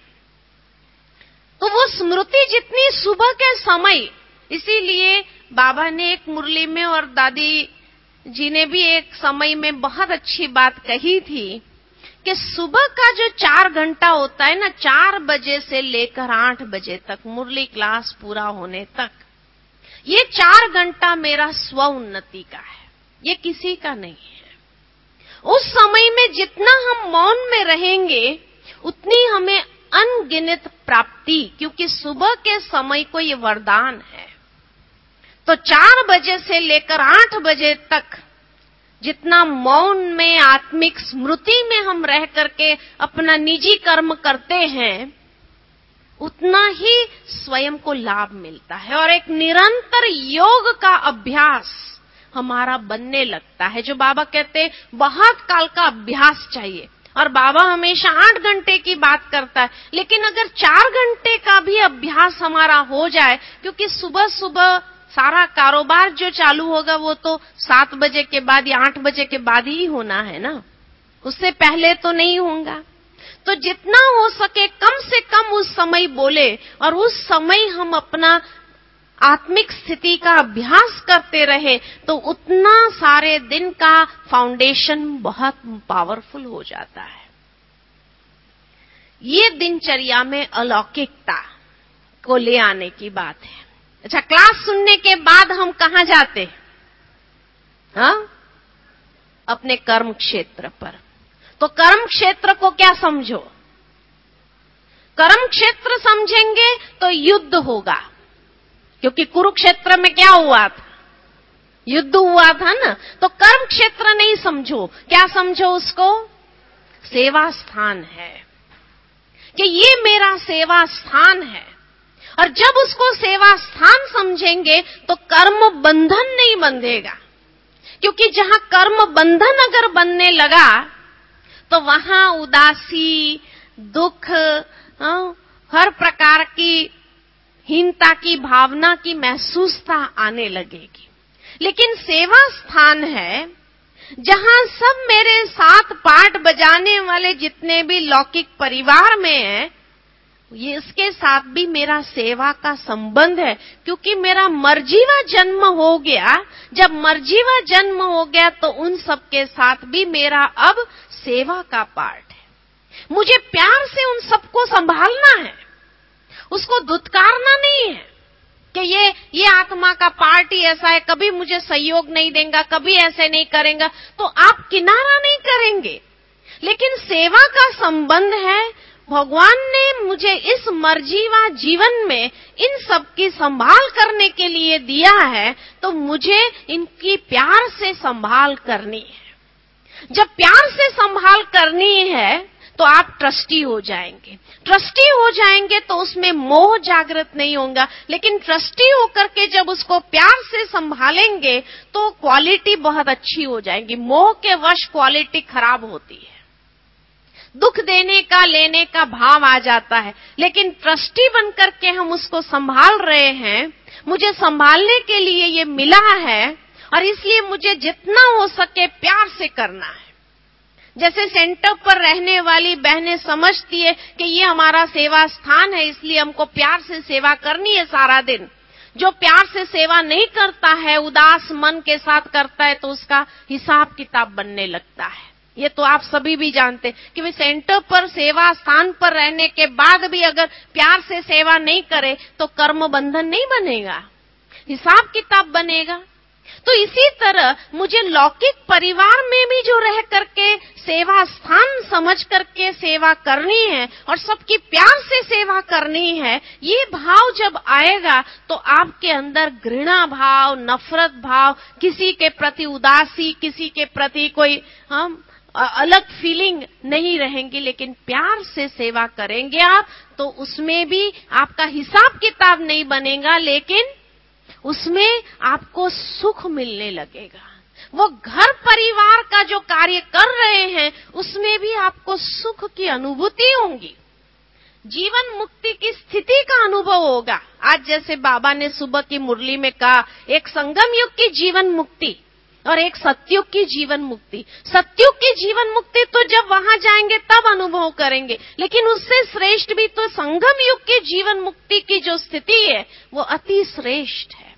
तो वो स्मृति जितनी सुबह के समय, इसीलिए बाबा ने एक मुरली में और दादी जी ने भी एक समय में बहुत अच्छी बात कही थी कि सुबह का जो चार घंटा होता है ना, चार बजे से लेकर आठ बजे तक, मुरली क्लास पूरा होने तक, ये चार घंटा मेरा स्व उन्नति का है, ये किसी का नहीं है। उस समय में जितना हम मौन में रहेंगे उतनी हमें अनगिनत प्राप्ति, क्योंकि सुबह के समय को ये वरदान है। तो चार बजे से लेकर आठ बजे तक जितना मौन में, आत्मिक स्मृति में हम रह करके अपना निजी कर्म करते हैं, उतना ही स्वयं को लाभ मिलता है, और एक निरंतर योग का अभ्यास हमारा बनने लगता है। जो बाबा कहते हैं बहुत काल का अभ्यास चाहिए, और बाबा हमेशा आठ घंटे की बात करता है, लेकिन अगर चार घंटे का भी अभ्यास हमारा हो जाए, क्योंकि सुबह सुबह सारा कारोबार जो चालू होगा वो तो सात बजे के बाद या आठ बजे के बाद ही होना है ना, उससे पहले तो नहीं होगा। तो जितना हो सके कम से कम उस समय बोले, और उस समय हम अपना आत्मिक स्थिति का अभ्यास करते रहे, तो उतना सारे दिन का फाउंडेशन बहुत पावरफुल हो जाता है। ये दिनचर्या में अलौकिकता को ले आने की बात है। अच्छा, क्लास सुनने के बाद हम कहां जाते हैं? हाँ, अपने कर्म क्षेत्र पर। तो कर्म क्षेत्र को क्या समझो? कर्म क्षेत्र समझेंगे तो युद्ध होगा, क्योंकि कुरुक्षेत्र में क्या हुआ था? युद्ध हुआ था ना। तो कर्म क्षेत्र नहीं समझो, क्या समझो उसको? सेवा स्थान है, कि ये मेरा सेवा स्थान है। और जब उसको सेवा स्थान समझेंगे तो कर्म बंधन नहीं बंधेगा, क्योंकि जहां कर्म बंधन अगर बनने लगा तो वहां उदासी, दुख, हर प्रकार की हीनता की भावना की महसूसता आने लगेगी। लेकिन सेवा स्थान है जहां सब मेरे साथ पाठ बजाने वाले जितने भी लौकिक परिवार में हैं, ये इसके साथ भी मेरा सेवा का संबंध है, क्योंकि मेरा मर्जीवा जन्म हो गया। जब मर्जीवा जन्म हो गया तो उन सब के साथ भी मेरा अब सेवा का पार्ट है। मुझे प्यार से उन सबको संभालना है, उसको दुत्कारना नहीं है कि ये ये आत्मा का पार्ट ही ऐसा है, कभी मुझे सहयोग नहीं देगा, कभी ऐसे नहीं करेगा, तो आप किनारा नहीं करेंगे। लेकिन सेवा का संबंध है, भगवान ने मुझे इस मर्जीवा जीवन में इन सब की संभाल करने के लिए दिया है, तो मुझे इनकी प्यार से संभाल करनी है। जब प्यार से संभाल करनी है तो आप ट्रस्टी हो जाएंगे। ट्रस्टी हो जाएंगे तो उसमें मोह जागृत नहीं होगा, लेकिन ट्रस्टी होकर के जब उसको प्यार से संभालेंगे तो क्वालिटी बहुत अच्छी हो जाएगी। मोह के वश क्वालिटी खराब होती है, दुख देने का, लेने का भाव आ जाता है। लेकिन ट्रस्टी बनकर के हम उसको संभाल रहे हैं, मुझे संभालने के लिए ये मिला है, और इसलिए मुझे जितना हो सके प्यार से करना है। जैसे सेंटर पर रहने वाली बहनें समझती है कि ये हमारा सेवा स्थान है, इसलिए हमको प्यार से सेवा करनी है सारा दिन। जो प्यार से सेवा नहीं करता है, उदास मन के साथ करता है, तो उसका हिसाब किताब बनने लगता है। ये तो आप सभी भी जानते हैं कि वे सेंटर पर, सेवा स्थान पर रहने के बाद भी अगर प्यार से सेवा नहीं करे तो कर्म बंधन नहीं बनेगा, हिसाब किताब बनेगा। तो इसी तरह मुझे लौकिक परिवार में भी जो रह करके सेवा स्थान समझ करके सेवा करनी है और सबकी प्यार से सेवा करनी है, ये भाव जब आएगा तो आपके अंदर घृणा भाव, नफरत भाव, किसी के प्रति उदासी, किसी के प्रति कोई हम अलग फीलिंग नहीं रहेंगी, लेकिन प्यार से सेवा करेंगे आप तो उसमें भी आपका हिसाब किताब नहीं बनेगा, लेकिन उसमें आपको सुख मिलने लगेगा। वो घर परिवार का जो कार्य कर रहे हैं उसमें भी आपको सुख की अनुभूति होगी, जीवन मुक्ति की स्थिति का अनुभव होगा। आज जैसे बाबा ने सुबह की मुरली में कहा, एक संगम युग की जीवन मुक्ति और एक सतयुग की जीवन मुक्ति। सतयुग की जीवन मुक्ति तो जब वहां जाएंगे तब अनुभव करेंगे, लेकिन उससे श्रेष्ठ भी तो संगम युग की जीवन मुक्ति की जो स्थिति है वो अति श्रेष्ठ है।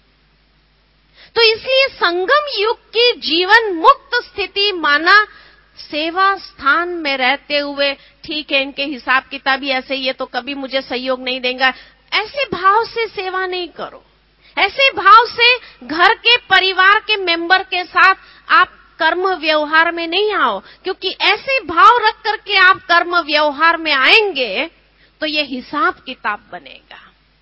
तो इसलिए संगम युग की जीवन मुक्त स्थिति माना सेवा स्थान में रहते हुए, ठीक है इनके हिसाब किताब ही ऐसे ही है तो कभी मुझे सहयोग नहीं देगा, ऐसे भाव से सेवा नहीं करो। ऐसे भाव से घर के परिवार के मेंबर के साथ आप कर्म व्यवहार में नहीं आओ, क्योंकि ऐसे भाव रख करके आप कर्म व्यवहार में आएंगे तो ये हिसाब किताब बनेगा।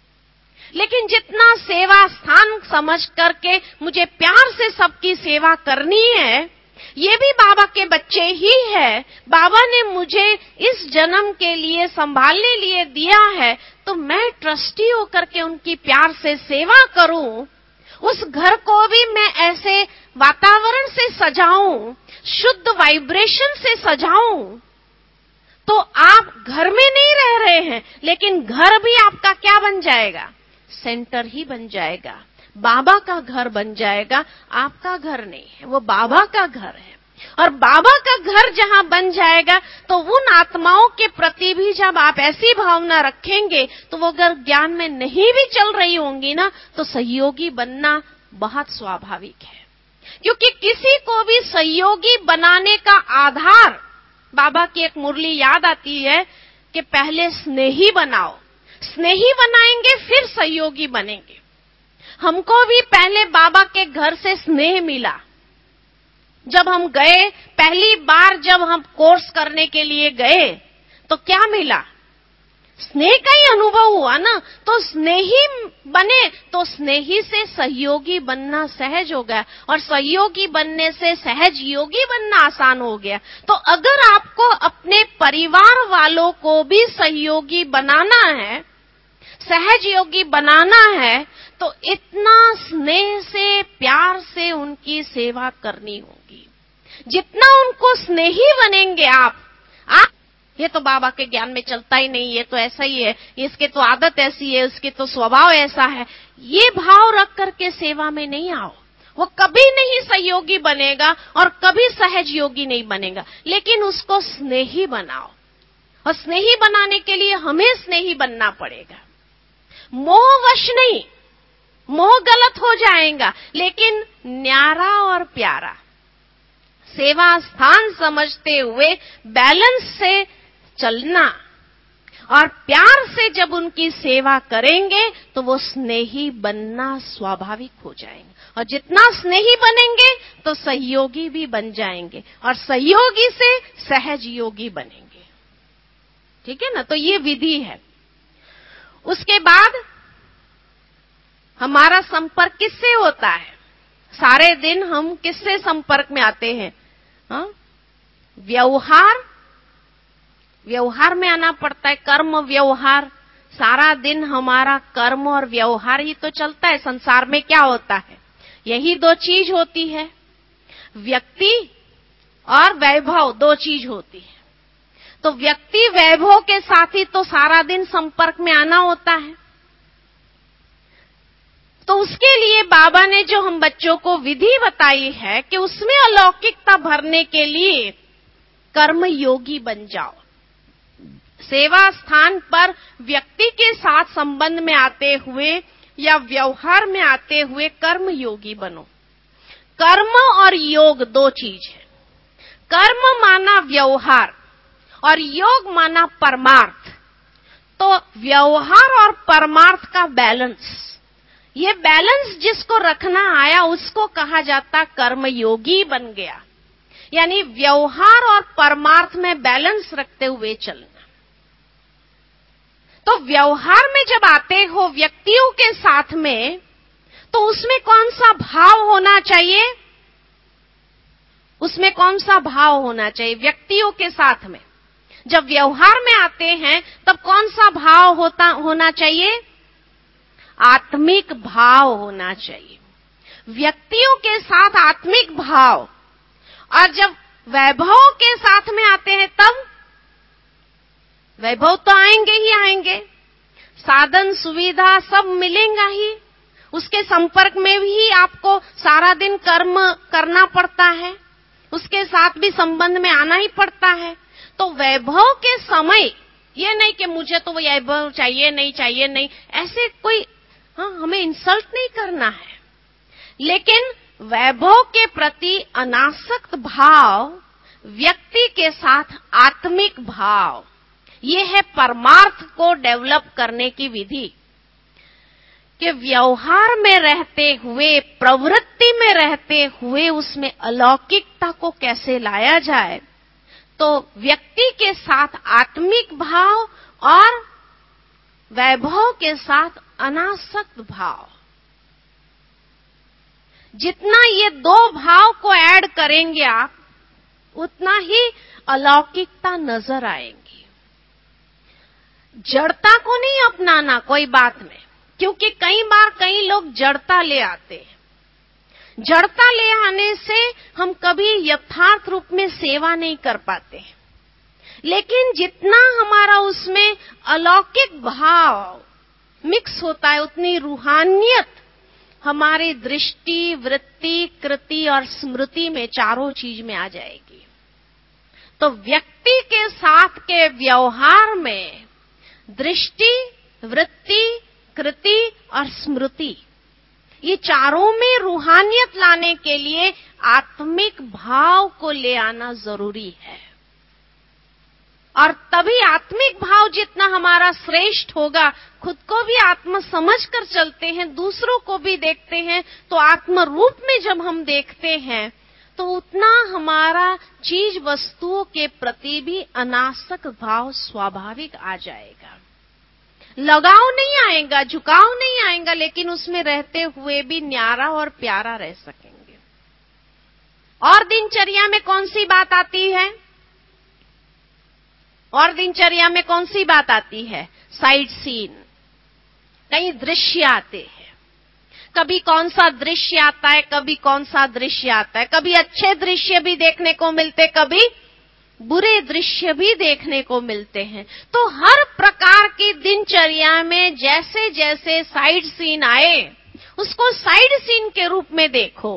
लेकिन जितना सेवा स्थान समझ करके मुझे प्यार से सबकी सेवा करनी है, ये भी बाबा के बच्चे ही है, बाबा ने मुझे इस जन्म के लिए संभालने लिए दिया है, तो मैं ट्रस्टी होकर के उनकी प्यार से सेवा करूं। उस घर को भी मैं ऐसे वातावरण से सजाऊं, शुद्ध वाइब्रेशन से सजाऊं, तो आप घर में नहीं रह रहे हैं, लेकिन घर भी आपका क्या बन जाएगा? सेंटर ही बन जाएगा, बाबा का घर बन जाएगा। आपका घर नहीं है, वो बाबा का घर है। और बाबा का घर जहां बन जाएगा तो उन आत्माओं के प्रति भी जब आप ऐसी भावना रखेंगे तो वो अगर ज्ञान में नहीं भी चल रही होंगी ना, तो सहयोगी बनना बहुत स्वाभाविक है। क्योंकि किसी को भी सहयोगी बनाने का आधार, बाबा की एक मुरली याद आती है कि पहले स्नेही बनाओ, स्नेही बनाएंगे फिर सहयोगी बनेंगे। हमको भी पहले बाबा के घर से स्नेह मिला। जब हम गए, पहली बार जब हम कोर्स करने के लिए गए तो क्या मिला? स्नेह का ही अनुभव हुआ ना। तो स्नेही बने तो स्नेही से सहयोगी बनना सहज हो गया, और सहयोगी बनने से सहज योगी बनना आसान हो गया। तो अगर आपको अपने परिवार वालों को भी सहयोगी बनाना है, सहज योगी बनाना है, तो इतना स्नेह से, प्यार से उनकी सेवा करनी होगी। जितना उनको स्नेही बनेंगे आप, आप ये तो बाबा के ज्ञान में चलता ही नहीं, ये तो ऐसा ही है, इसके तो आदत ऐसी है, इसके तो स्वभाव ऐसा है, ये भाव रख करके सेवा में नहीं आओ। वो कभी नहीं सहयोगी बनेगा और कभी सहज योगी नहीं बनेगा। लेकिन उसको स्नेही बनाओ, और स्नेही बनाने के लिए हमें स्नेही बनना पड़ेगा। मोहवश नहीं, मोह गलत हो जाएगा, लेकिन न्यारा और प्यारा सेवा स्थान समझते हुए बैलेंस से चलना, और प्यार से जब उनकी सेवा करेंगे तो वो स्नेही बनना स्वाभाविक हो जाएंगे। और जितना स्नेही बनेंगे तो सहयोगी भी बन जाएंगे, और सहयोगी से सहज योगी बनेंगे। ठीक है ना? तो ये विधि है। उसके बाद हमारा संपर्क किससे होता है? सारे दिन हम किससे संपर्क में आते हैं? हाँ? व्यवहार, व्यवहार में आना पड़ता है। कर्म व्यवहार, सारा दिन हमारा कर्म और व्यवहार ही तो चलता है। संसार में क्या होता है? यही दो चीज होती है, व्यक्ति और वैभव, दो चीज होती है। तो व्यक्ति वैभव के साथ ही तो सारा दिन संपर्क में आना होता है। तो उसके लिए बाबा ने जो हम बच्चों को विधि बताई है कि उसमें अलौकिकता भरने के लिए कर्म योगी बन जाओ। सेवा स्थान पर व्यक्ति के साथ संबंध में आते हुए या व्यवहार में आते हुए कर्म योगी बनो। कर्म और योग दो चीज है। कर्म माना व्यवहार और योग माना परमार्थ। तो व्यवहार और परमार्थ का बैलेंस, ये बैलेंस जिसको रखना आया उसको कहा जाता कर्मयोगी बन गया, यानी व्यवहार और परमार्थ में बैलेंस रखते हुए चलना। तो व्यवहार में जब आते हो व्यक्तियों के साथ में, तो उसमें कौन सा भाव होना चाहिए? उसमें कौन सा भाव होना चाहिए व्यक्तियों के साथ में? जब व्यवहार में आते हैं तब कौन सा भाव होता होना चाहिए? आत्मिक भाव होना चाहिए। व्यक्तियों के साथ आत्मिक भाव। और जब वैभव के साथ में आते हैं तब वैभव तो आएंगे ही आएंगे, साधन सुविधा सब मिलेगा ही, उसके संपर्क में भी आपको सारा दिन कर्म करना पड़ता है, उसके साथ भी संबंध में आना ही पड़ता है। तो वैभव के समय ये नहीं कि मुझे तो वैभव चाहिए नहीं चाहिए नहीं, ऐसे कोई हाँ हमें इंसल्ट नहीं करना है, लेकिन वैभव के प्रति अनासक्त भाव, व्यक्ति के साथ आत्मिक भाव, ये है परमार्थ को डेवलप करने की विधि। कि व्यवहार में रहते हुए, प्रवृत्ति में रहते हुए उसमें अलौकिकता को कैसे लाया जाए। तो व्यक्ति के साथ आत्मिक भाव और वैभव के साथ अनासक्त भाव, जितना ये दो भाव को ऐड करेंगे आप, उतना ही अलौकिकता नजर आएंगी। जड़ता को नहीं अपनाना कोई बात में, क्योंकि कई बार कई लोग जड़ता ले आते हैं। जड़ता ले आने से हम कभी यथार्थ रूप में सेवा नहीं कर पाते। लेकिन जितना हमारा उसमें अलौकिक भाव मिक्स होता है, उतनी रूहानियत हमारी दृष्टि, वृत्ति, कृति और स्मृति में, चारों चीज में आ जाएगी। तो व्यक्ति के साथ के व्यवहार में दृष्टि, वृत्ति, कृति और स्मृति, ये चारों में रूहानियत लाने के लिए आत्मिक भाव को ले आना जरूरी है। और तभी आत्मिक भाव जितना हमारा श्रेष्ठ होगा, खुद को भी आत्म समझ कर चलते हैं, दूसरों को भी देखते हैं, तो आत्म रूप में जब हम देखते हैं तो उतना हमारा चीज वस्तुओं के प्रति भी अनासक्त भाव स्वाभाविक आ जाएगा। लगाव नहीं आएगा, झुकाव नहीं आएगा, लेकिन उसमें रहते हुए भी न्यारा और प्यारा रह सकेंगे। और दिनचर्या में कौन सी बात आती है? और दिनचर्या में कौन सी बात आती है? साइड सीन, कई दृश्य आते हैं। कभी कौन सा दृश्य आता है, कभी कौन सा दृश्य आता है। कभी अच्छे दृश्य भी देखने को मिलते, कभी बुरे दृश्य भी देखने को मिलते हैं। तो हर प्रकार की दिनचर्या में जैसे जैसे साइड सीन आए, उसको साइड सीन के रूप में देखो।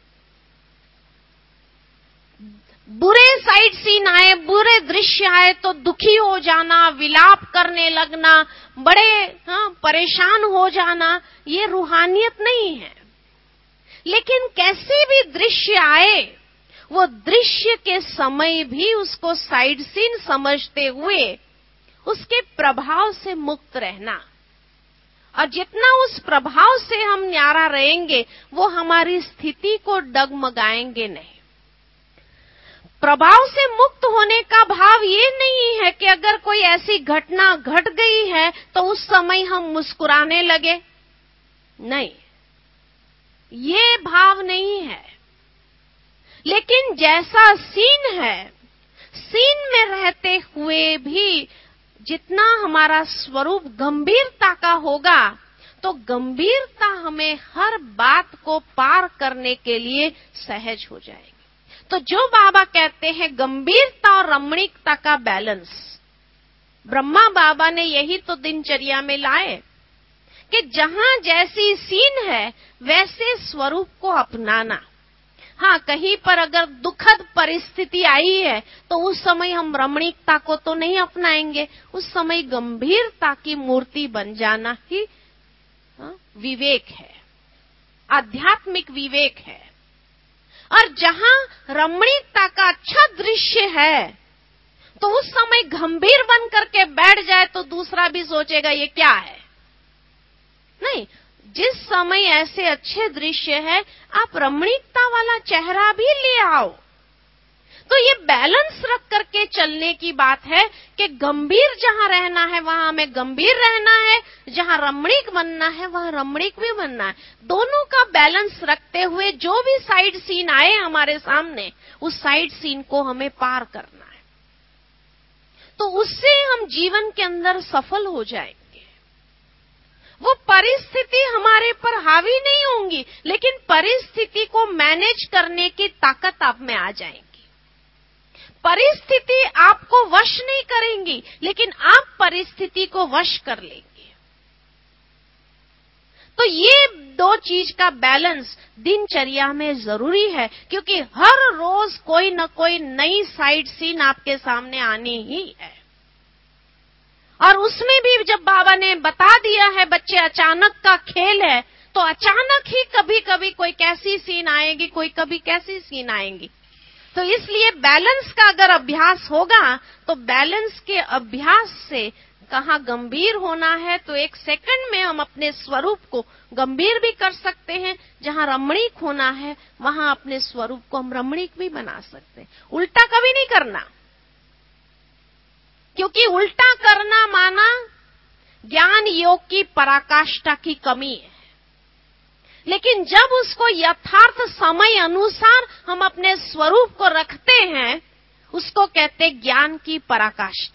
बुरे साइड सीन आए, बुरे दृश्य आए तो दुखी हो जाना, विलाप करने लगना, बड़े हाँ, परेशान हो जाना, ये रूहानियत नहीं है। लेकिन कैसे भी दृश्य आए, वो दृश्य के समय भी उसको साइड सीन समझते हुए उसके प्रभाव से मुक्त रहना। और जितना उस प्रभाव से हम न्यारा रहेंगे, वो हमारी स्थिति को डगमगाएंगे नहीं। प्रभाव से मुक्त होने का भाव ये नहीं है कि अगर कोई ऐसी घटना घट गई है तो उस समय हम मुस्कुराने लगे, नहीं, ये भाव नहीं है। लेकिन जैसा सीन है, सीन में रहते हुए भी जितना हमारा स्वरूप गंभीरता का होगा, तो गंभीरता हमें हर बात को पार करने के लिए सहज हो जाएगी। तो जो बाबा कहते हैं गंभीरता और रमणीकता का बैलेंस, ब्रह्मा बाबा ने यही तो दिनचर्या में लाए कि जहां जैसी सीन है वैसे स्वरूप को अपनाना। हाँ, कहीं पर अगर दुखद परिस्थिति आई है तो उस समय हम रमणीकता को तो नहीं अपनाएंगे, उस समय गंभीरता की मूर्ति बन जाना ही हाँ, विवेक है, आध्यात्मिक विवेक है। और जहां रमणीकता का अच्छा दृश्य है तो उस समय गंभीर बन करके बैठ जाए तो दूसरा भी सोचेगा ये क्या है। नहीं, जिस समय ऐसे अच्छे दृश्य है, आप रमणीकता वाला चेहरा भी ले आओ। तो ये बैलेंस रख करके चलने की बात है कि गंभीर जहां रहना है वहां हमें गंभीर रहना है, जहां रमणीक बनना है वहां रमणीक भी बनना है। दोनों का बैलेंस रखते हुए जो भी साइड सीन आए हमारे सामने, उस साइड सीन को हमें पार करना है। तो उससे हम जीवन के अंदर सफल हो जाएंगे। वो परिस्थिति हमारे पर हावी नहीं होंगी, लेकिन परिस्थिति को मैनेज करने की ताकत आप में आ जाएगी। परिस्थिति आपको वश नहीं करेंगी, लेकिन आप परिस्थिति को वश कर लेंगे। तो ये दो चीज का बैलेंस दिनचर्या में जरूरी है, क्योंकि हर रोज कोई न कोई नई साइड सीन आपके सामने आनी ही है। और उसमें भी जब बाबा ने बता दिया है बच्चे अचानक का खेल है, तो अचानक ही कभी कभी कोई कैसी सीन आएगी, कोई कभी कैसी सीन आएंगी। तो इसलिए बैलेंस का अगर अभ्यास होगा, तो बैलेंस के अभ्यास से कहाँ गंभीर होना है, तो एक सेकंड में हम अपने स्वरूप को गंभीर भी कर सकते हैं। जहां रमणीक होना है वहां अपने स्वरूप को हम रमणीक भी बना सकते हैं। उल्टा कभी नहीं करना, क्योंकि उल्टा करना माना ज्ञान योग की पराकाष्ठा की कमी है। लेकिन जब उसको यथार्थ समय अनुसार हम अपने स्वरूप को रखते हैं, उसको कहते ज्ञान की पराकाष्ठा।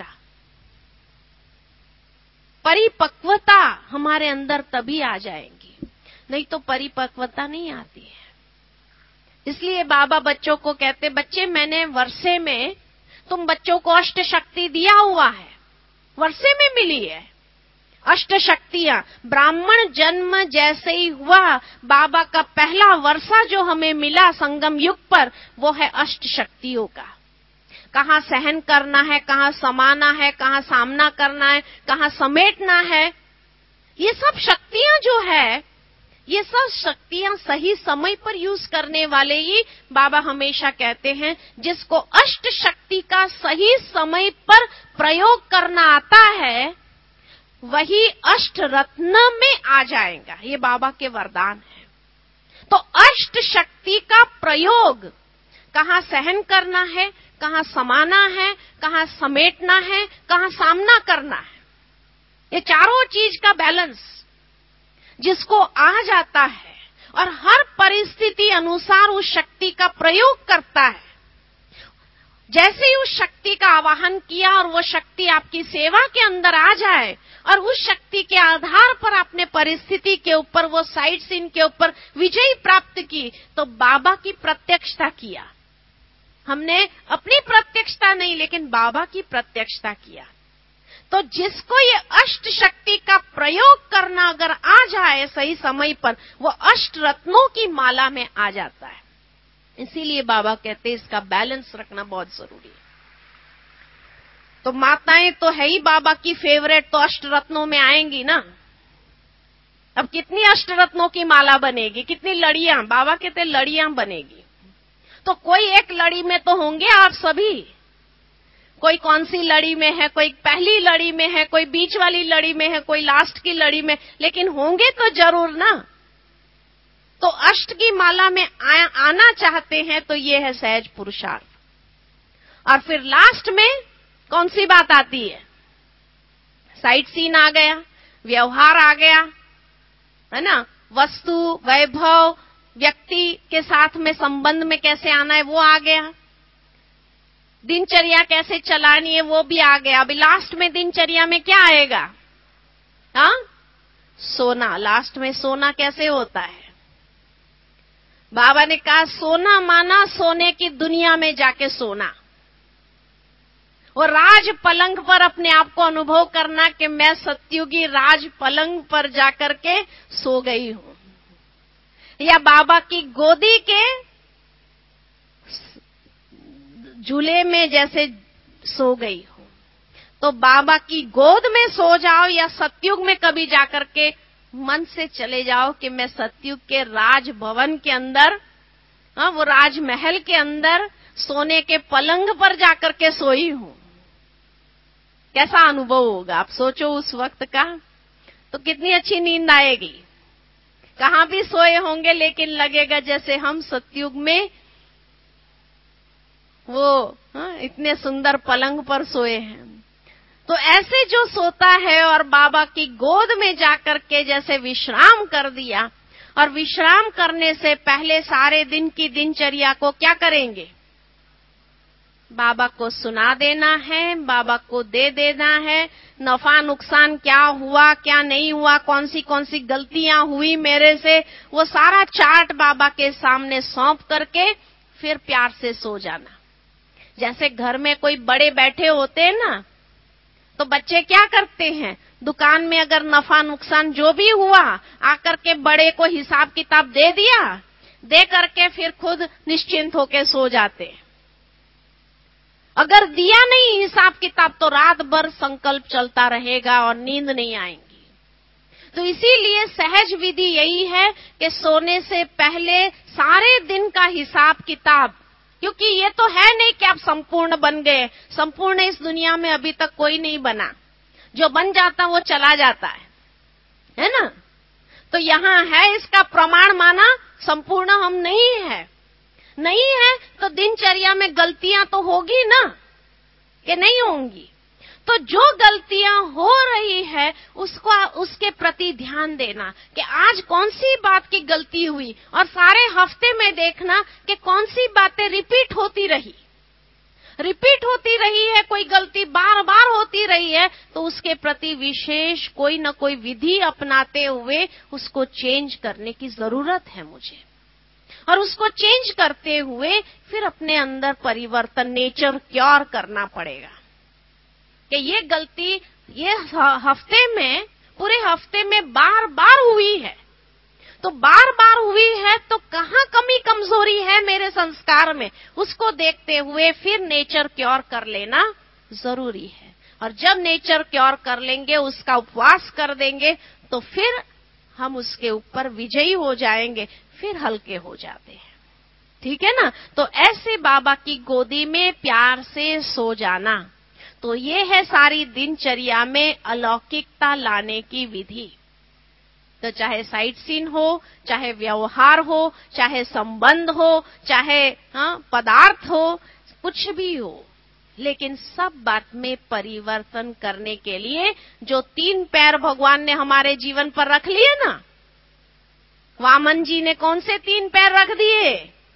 परिपक्वता हमारे अंदर तभी आ जाएगी, नहीं तो परिपक्वता नहीं आती है। इसलिए बाबा बच्चों को कहते, बच्चे मैंने वर्षे में तुम बच्चों को अष्ट शक्ति दिया हुआ है, वर्षे में मिली है अष्ट शक्तियां। ब्राह्मण जन्म जैसे ही हुआ, बाबा का पहला वर्षा जो हमें मिला संगम युग पर, वो है अष्ट शक्तियों का। कहाँ सहन करना है, कहाँ समाना है, कहाँ सामना करना है, कहाँ समेटना है, ये सब शक्तियां जो है, ये सब शक्तियां सही समय पर यूज करने वाले ही बाबा हमेशा कहते हैं, जिसको अष्ट शक्ति का सही समय पर प्रयोग करना आता है, वही अष्ट रत्न में आ जाएगा। ये बाबा के वरदान है। तो अष्ट शक्ति का प्रयोग, कहाँ सहन करना है, कहाँ समाना है, कहाँ समेटना है, कहाँ सामना करना है, ये चारों चीज का बैलेंस जिसको आ जाता है और हर परिस्थिति अनुसार उस शक्ति का प्रयोग करता है। जैसे ही उस शक्ति का आवाहन किया और वो शक्ति आपकी सेवा के अंदर आ जाए और उस शक्ति के आधार पर आपने परिस्थिति के ऊपर, वो साइड सीन के ऊपर विजय प्राप्त की, तो बाबा की प्रत्यक्षता किया हमने। अपनी प्रत्यक्षता नहीं, लेकिन बाबा की प्रत्यक्षता किया। तो जिसको ये अष्ट शक्ति का प्रयोग करना अगर आ जाए सही समय पर, वो अष्ट रत्नों की माला में आ जाता है। इसीलिए बाबा कहते हैं इसका बैलेंस रखना बहुत जरूरी है। तो माताएं तो है ही बाबा की फेवरेट, तो अष्ट रत्नों में आएंगी ना। अब कितनी अष्ट रत्नों की माला बनेगी, कितनी लड़ियां, बाबा कहते लड़ियां बनेगी। तो कोई एक लड़ी में तो होंगे आप सभी। कोई कौन सी लड़ी में है, कोई पहली लड़ी में है, कोई बीच वाली लड़ी में है, कोई लास्ट की लड़ी में, लेकिन होंगे तो जरूर ना। तो अष्ट की माला में आ, आना चाहते हैं तो ये है सहज पुरुषार्थ। और फिर लास्ट में कौन सी बात आती है? साइड सीन आ गया, व्यवहार आ गया, है ना, वस्तु, वैभव, व्यक्ति के साथ में संबंध में कैसे आना है वो आ गया, दिनचर्या कैसे चलानी है वो भी आ गया। अभी लास्ट में दिनचर्या में क्या आएगा? हाँ, सोना। लास्ट में सोना कैसे होता है? बाबा ने कहा सोना माना सोने की दुनिया में जाके सोना, और राज पलंग पर अपने आप को अनुभव करना कि मैं सत्युगी राज पलंग पर जाकर के सो गई हूं, या बाबा की गोदी के झूले में जैसे सो गई हूं। तो बाबा की गोद में सो जाओ, या सतयुग में कभी जाकर के मन से चले जाओ कि मैं सतयुग के राज भवन के अंदर, हाँ, वो राजमहल के अंदर सोने के पलंग पर जाकर के सोई हूं। कैसा अनुभव होगा आप सोचो उस वक्त का। तो कितनी अच्छी नींद आएगी, कहाँ भी सोए होंगे, लेकिन लगेगा जैसे हम सतयुग में वो हाँ, इतने सुंदर पलंग पर सोए हैं। तो ऐसे जो सोता है और बाबा की गोद में जाकर के जैसे विश्राम कर दिया, और विश्राम करने से पहले सारे दिन की दिनचर्या को क्या करेंगे? बाबा को सुना देना है, बाबा को दे देना है। नफा नुकसान क्या हुआ, क्या नहीं हुआ, कौन सी कौन सी गलतियां हुई मेरे से, वो सारा चार्ट बाबा के सामने सौंप करके फिर प्यार से सो जाना। जैसे घर में कोई बड़े बैठे होते हैं ना, तो बच्चे क्या करते हैं, दुकान में अगर नफा नुकसान जो भी हुआ, आकर के बड़े को हिसाब किताब दे दिया, दे करके फिर खुद निश्चिंत होके सो जाते। अगर दिया नहीं हिसाब किताब तो रात भर संकल्प चलता रहेगा और नींद नहीं आएगी। तो इसीलिए सहज विधि यही है कि सोने से पहले सारे दिन का हिसाब किताब, क्योंकि ये तो है नहीं कि आप संपूर्ण बन गए। संपूर्ण इस दुनिया में अभी तक कोई नहीं बना, जो बन जाता वो चला जाता है, है ना। तो यहाँ है इसका प्रमाण माना संपूर्ण हम नहीं है। नहीं है तो दिनचर्या में गलतियां तो होगी ना, कि नहीं होंगी। तो जो गलतियां हो रही है उसको उसके प्रति ध्यान देना कि आज कौन सी बात की गलती हुई, और सारे हफ्ते में देखना कि कौन सी बातें रिपीट होती रही रिपीट होती रही है, कोई गलती बार बार होती रही है, तो उसके प्रति विशेष कोई न कोई विधि अपनाते हुए उसको चेंज करने की जरूरत है मुझे। और उसको चेंज करते हुए फिर अपने अंदर परिवर्तन, नेचर क्योर करना पड़ेगा कि ये गलती ये हफ्ते में, पूरे हफ्ते में बार बार हुई है, तो बार बार हुई है तो कहाँ कमी कमजोरी है मेरे संस्कार में, उसको देखते हुए फिर नेचर क्योर कर लेना जरूरी है। और जब नेचर क्योर कर लेंगे, उसका उपवास कर देंगे, तो फिर हम उसके ऊपर विजयी हो जाएंगे, फिर हल्के हो जाते हैं। ठीक है ना। तो ऐसे बाबा की गोदी में प्यार से सो जाना, तो ये है सारी दिनचर्या में अलौकिकता लाने की विधि। तो चाहे साइट सीन हो, चाहे व्यवहार हो, चाहे संबंध हो, चाहे हाँ पदार्थ हो, कुछ भी हो, लेकिन सब बात में परिवर्तन करने के लिए जो तीन पैर भगवान ने हमारे जीवन पर रख लिए ना, वामन जी ने कौन से तीन पैर रख दिए?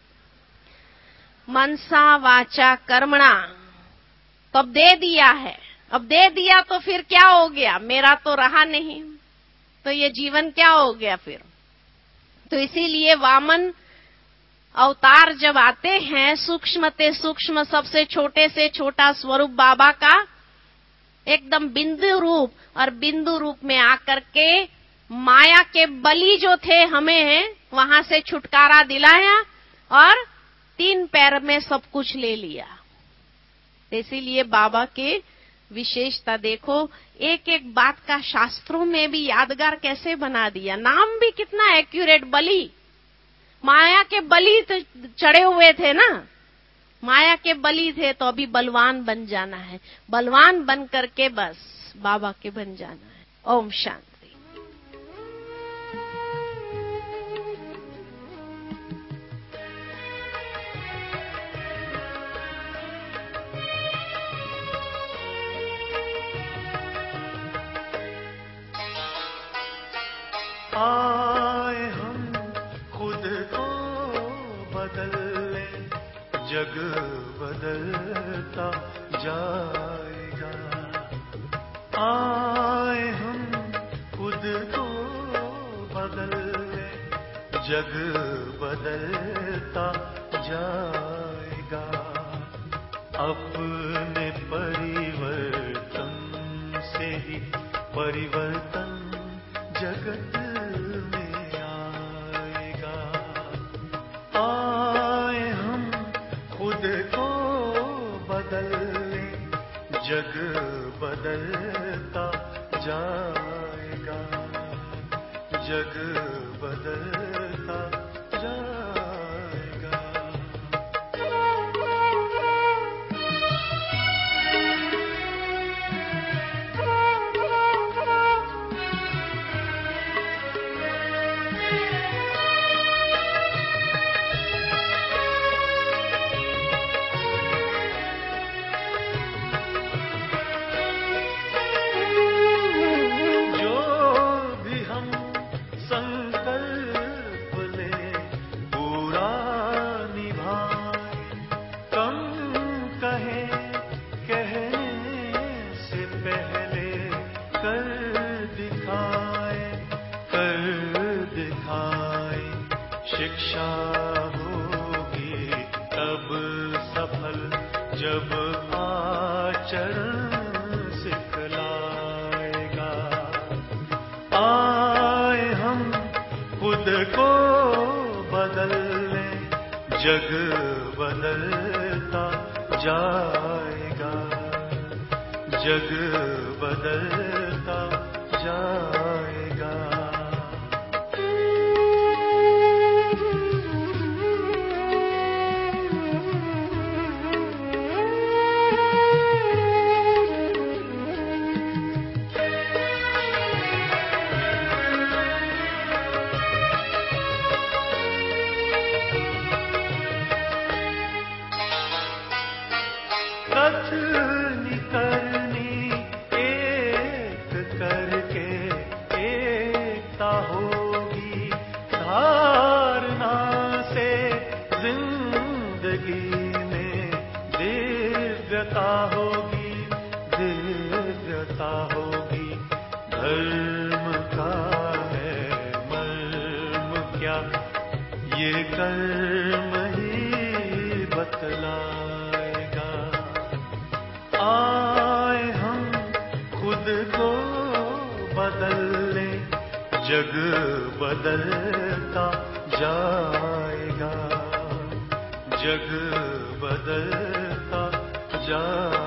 मनसा वाचा कर्मणा। तो अब दे दिया है, अब दे दिया तो फिर क्या हो गया? मेरा तो रहा नहीं, तो ये जीवन क्या हो गया फिर? तो इसीलिए वामन अवतार जब आते हैं, सूक्ष्मते सूक्ष्म, सबसे छोटे से छोटा स्वरूप बाबा का एकदम बिंदु रूप, और बिंदु रूप में आकर के माया के बलि जो थे हमें वहां से छुटकारा दिलाया और तीन पैर में सब कुछ ले लिया। इसीलिए बाबा के विशेषता देखो, एक एक बात का शास्त्रों में भी यादगार कैसे बना दिया। नाम भी कितना एक्यूरेट, बलि। माया के बलि तो चढ़े हुए थे ना, माया के बलि थे, तो अभी बलवान बन जाना है, बलवान बन करके बस बाबा के बन जाना है। ओम शांति।
आए हम खुद को बदल ले, जग बदलता जाएगा। आए हम खुद को बदल ले, जग बदलता जाएगा। अपने परिवर्तन से ही परिवर्तन जगत में आएगा। आए हम खुद को बदल ले, जग बदलता जाएगा, जग बदलता जाएगा। शिक्षा होगी तब सफल जब आचरण सिखलाएगा। आए हम खुद को बदल लें, जग बदलता जाएगा, जग बदलता जाएगा। कथनी करनी एक करके एकता होगी, धारणा से जिंदगी में दिव्यता होगी, दिव्यता होगी। धर्म का है मर्म क्या, ये कर्म ही बतलाएगा। आए हम खुद को बदल लें, जग बदलता जाएगा, जग बदलता जाएगा।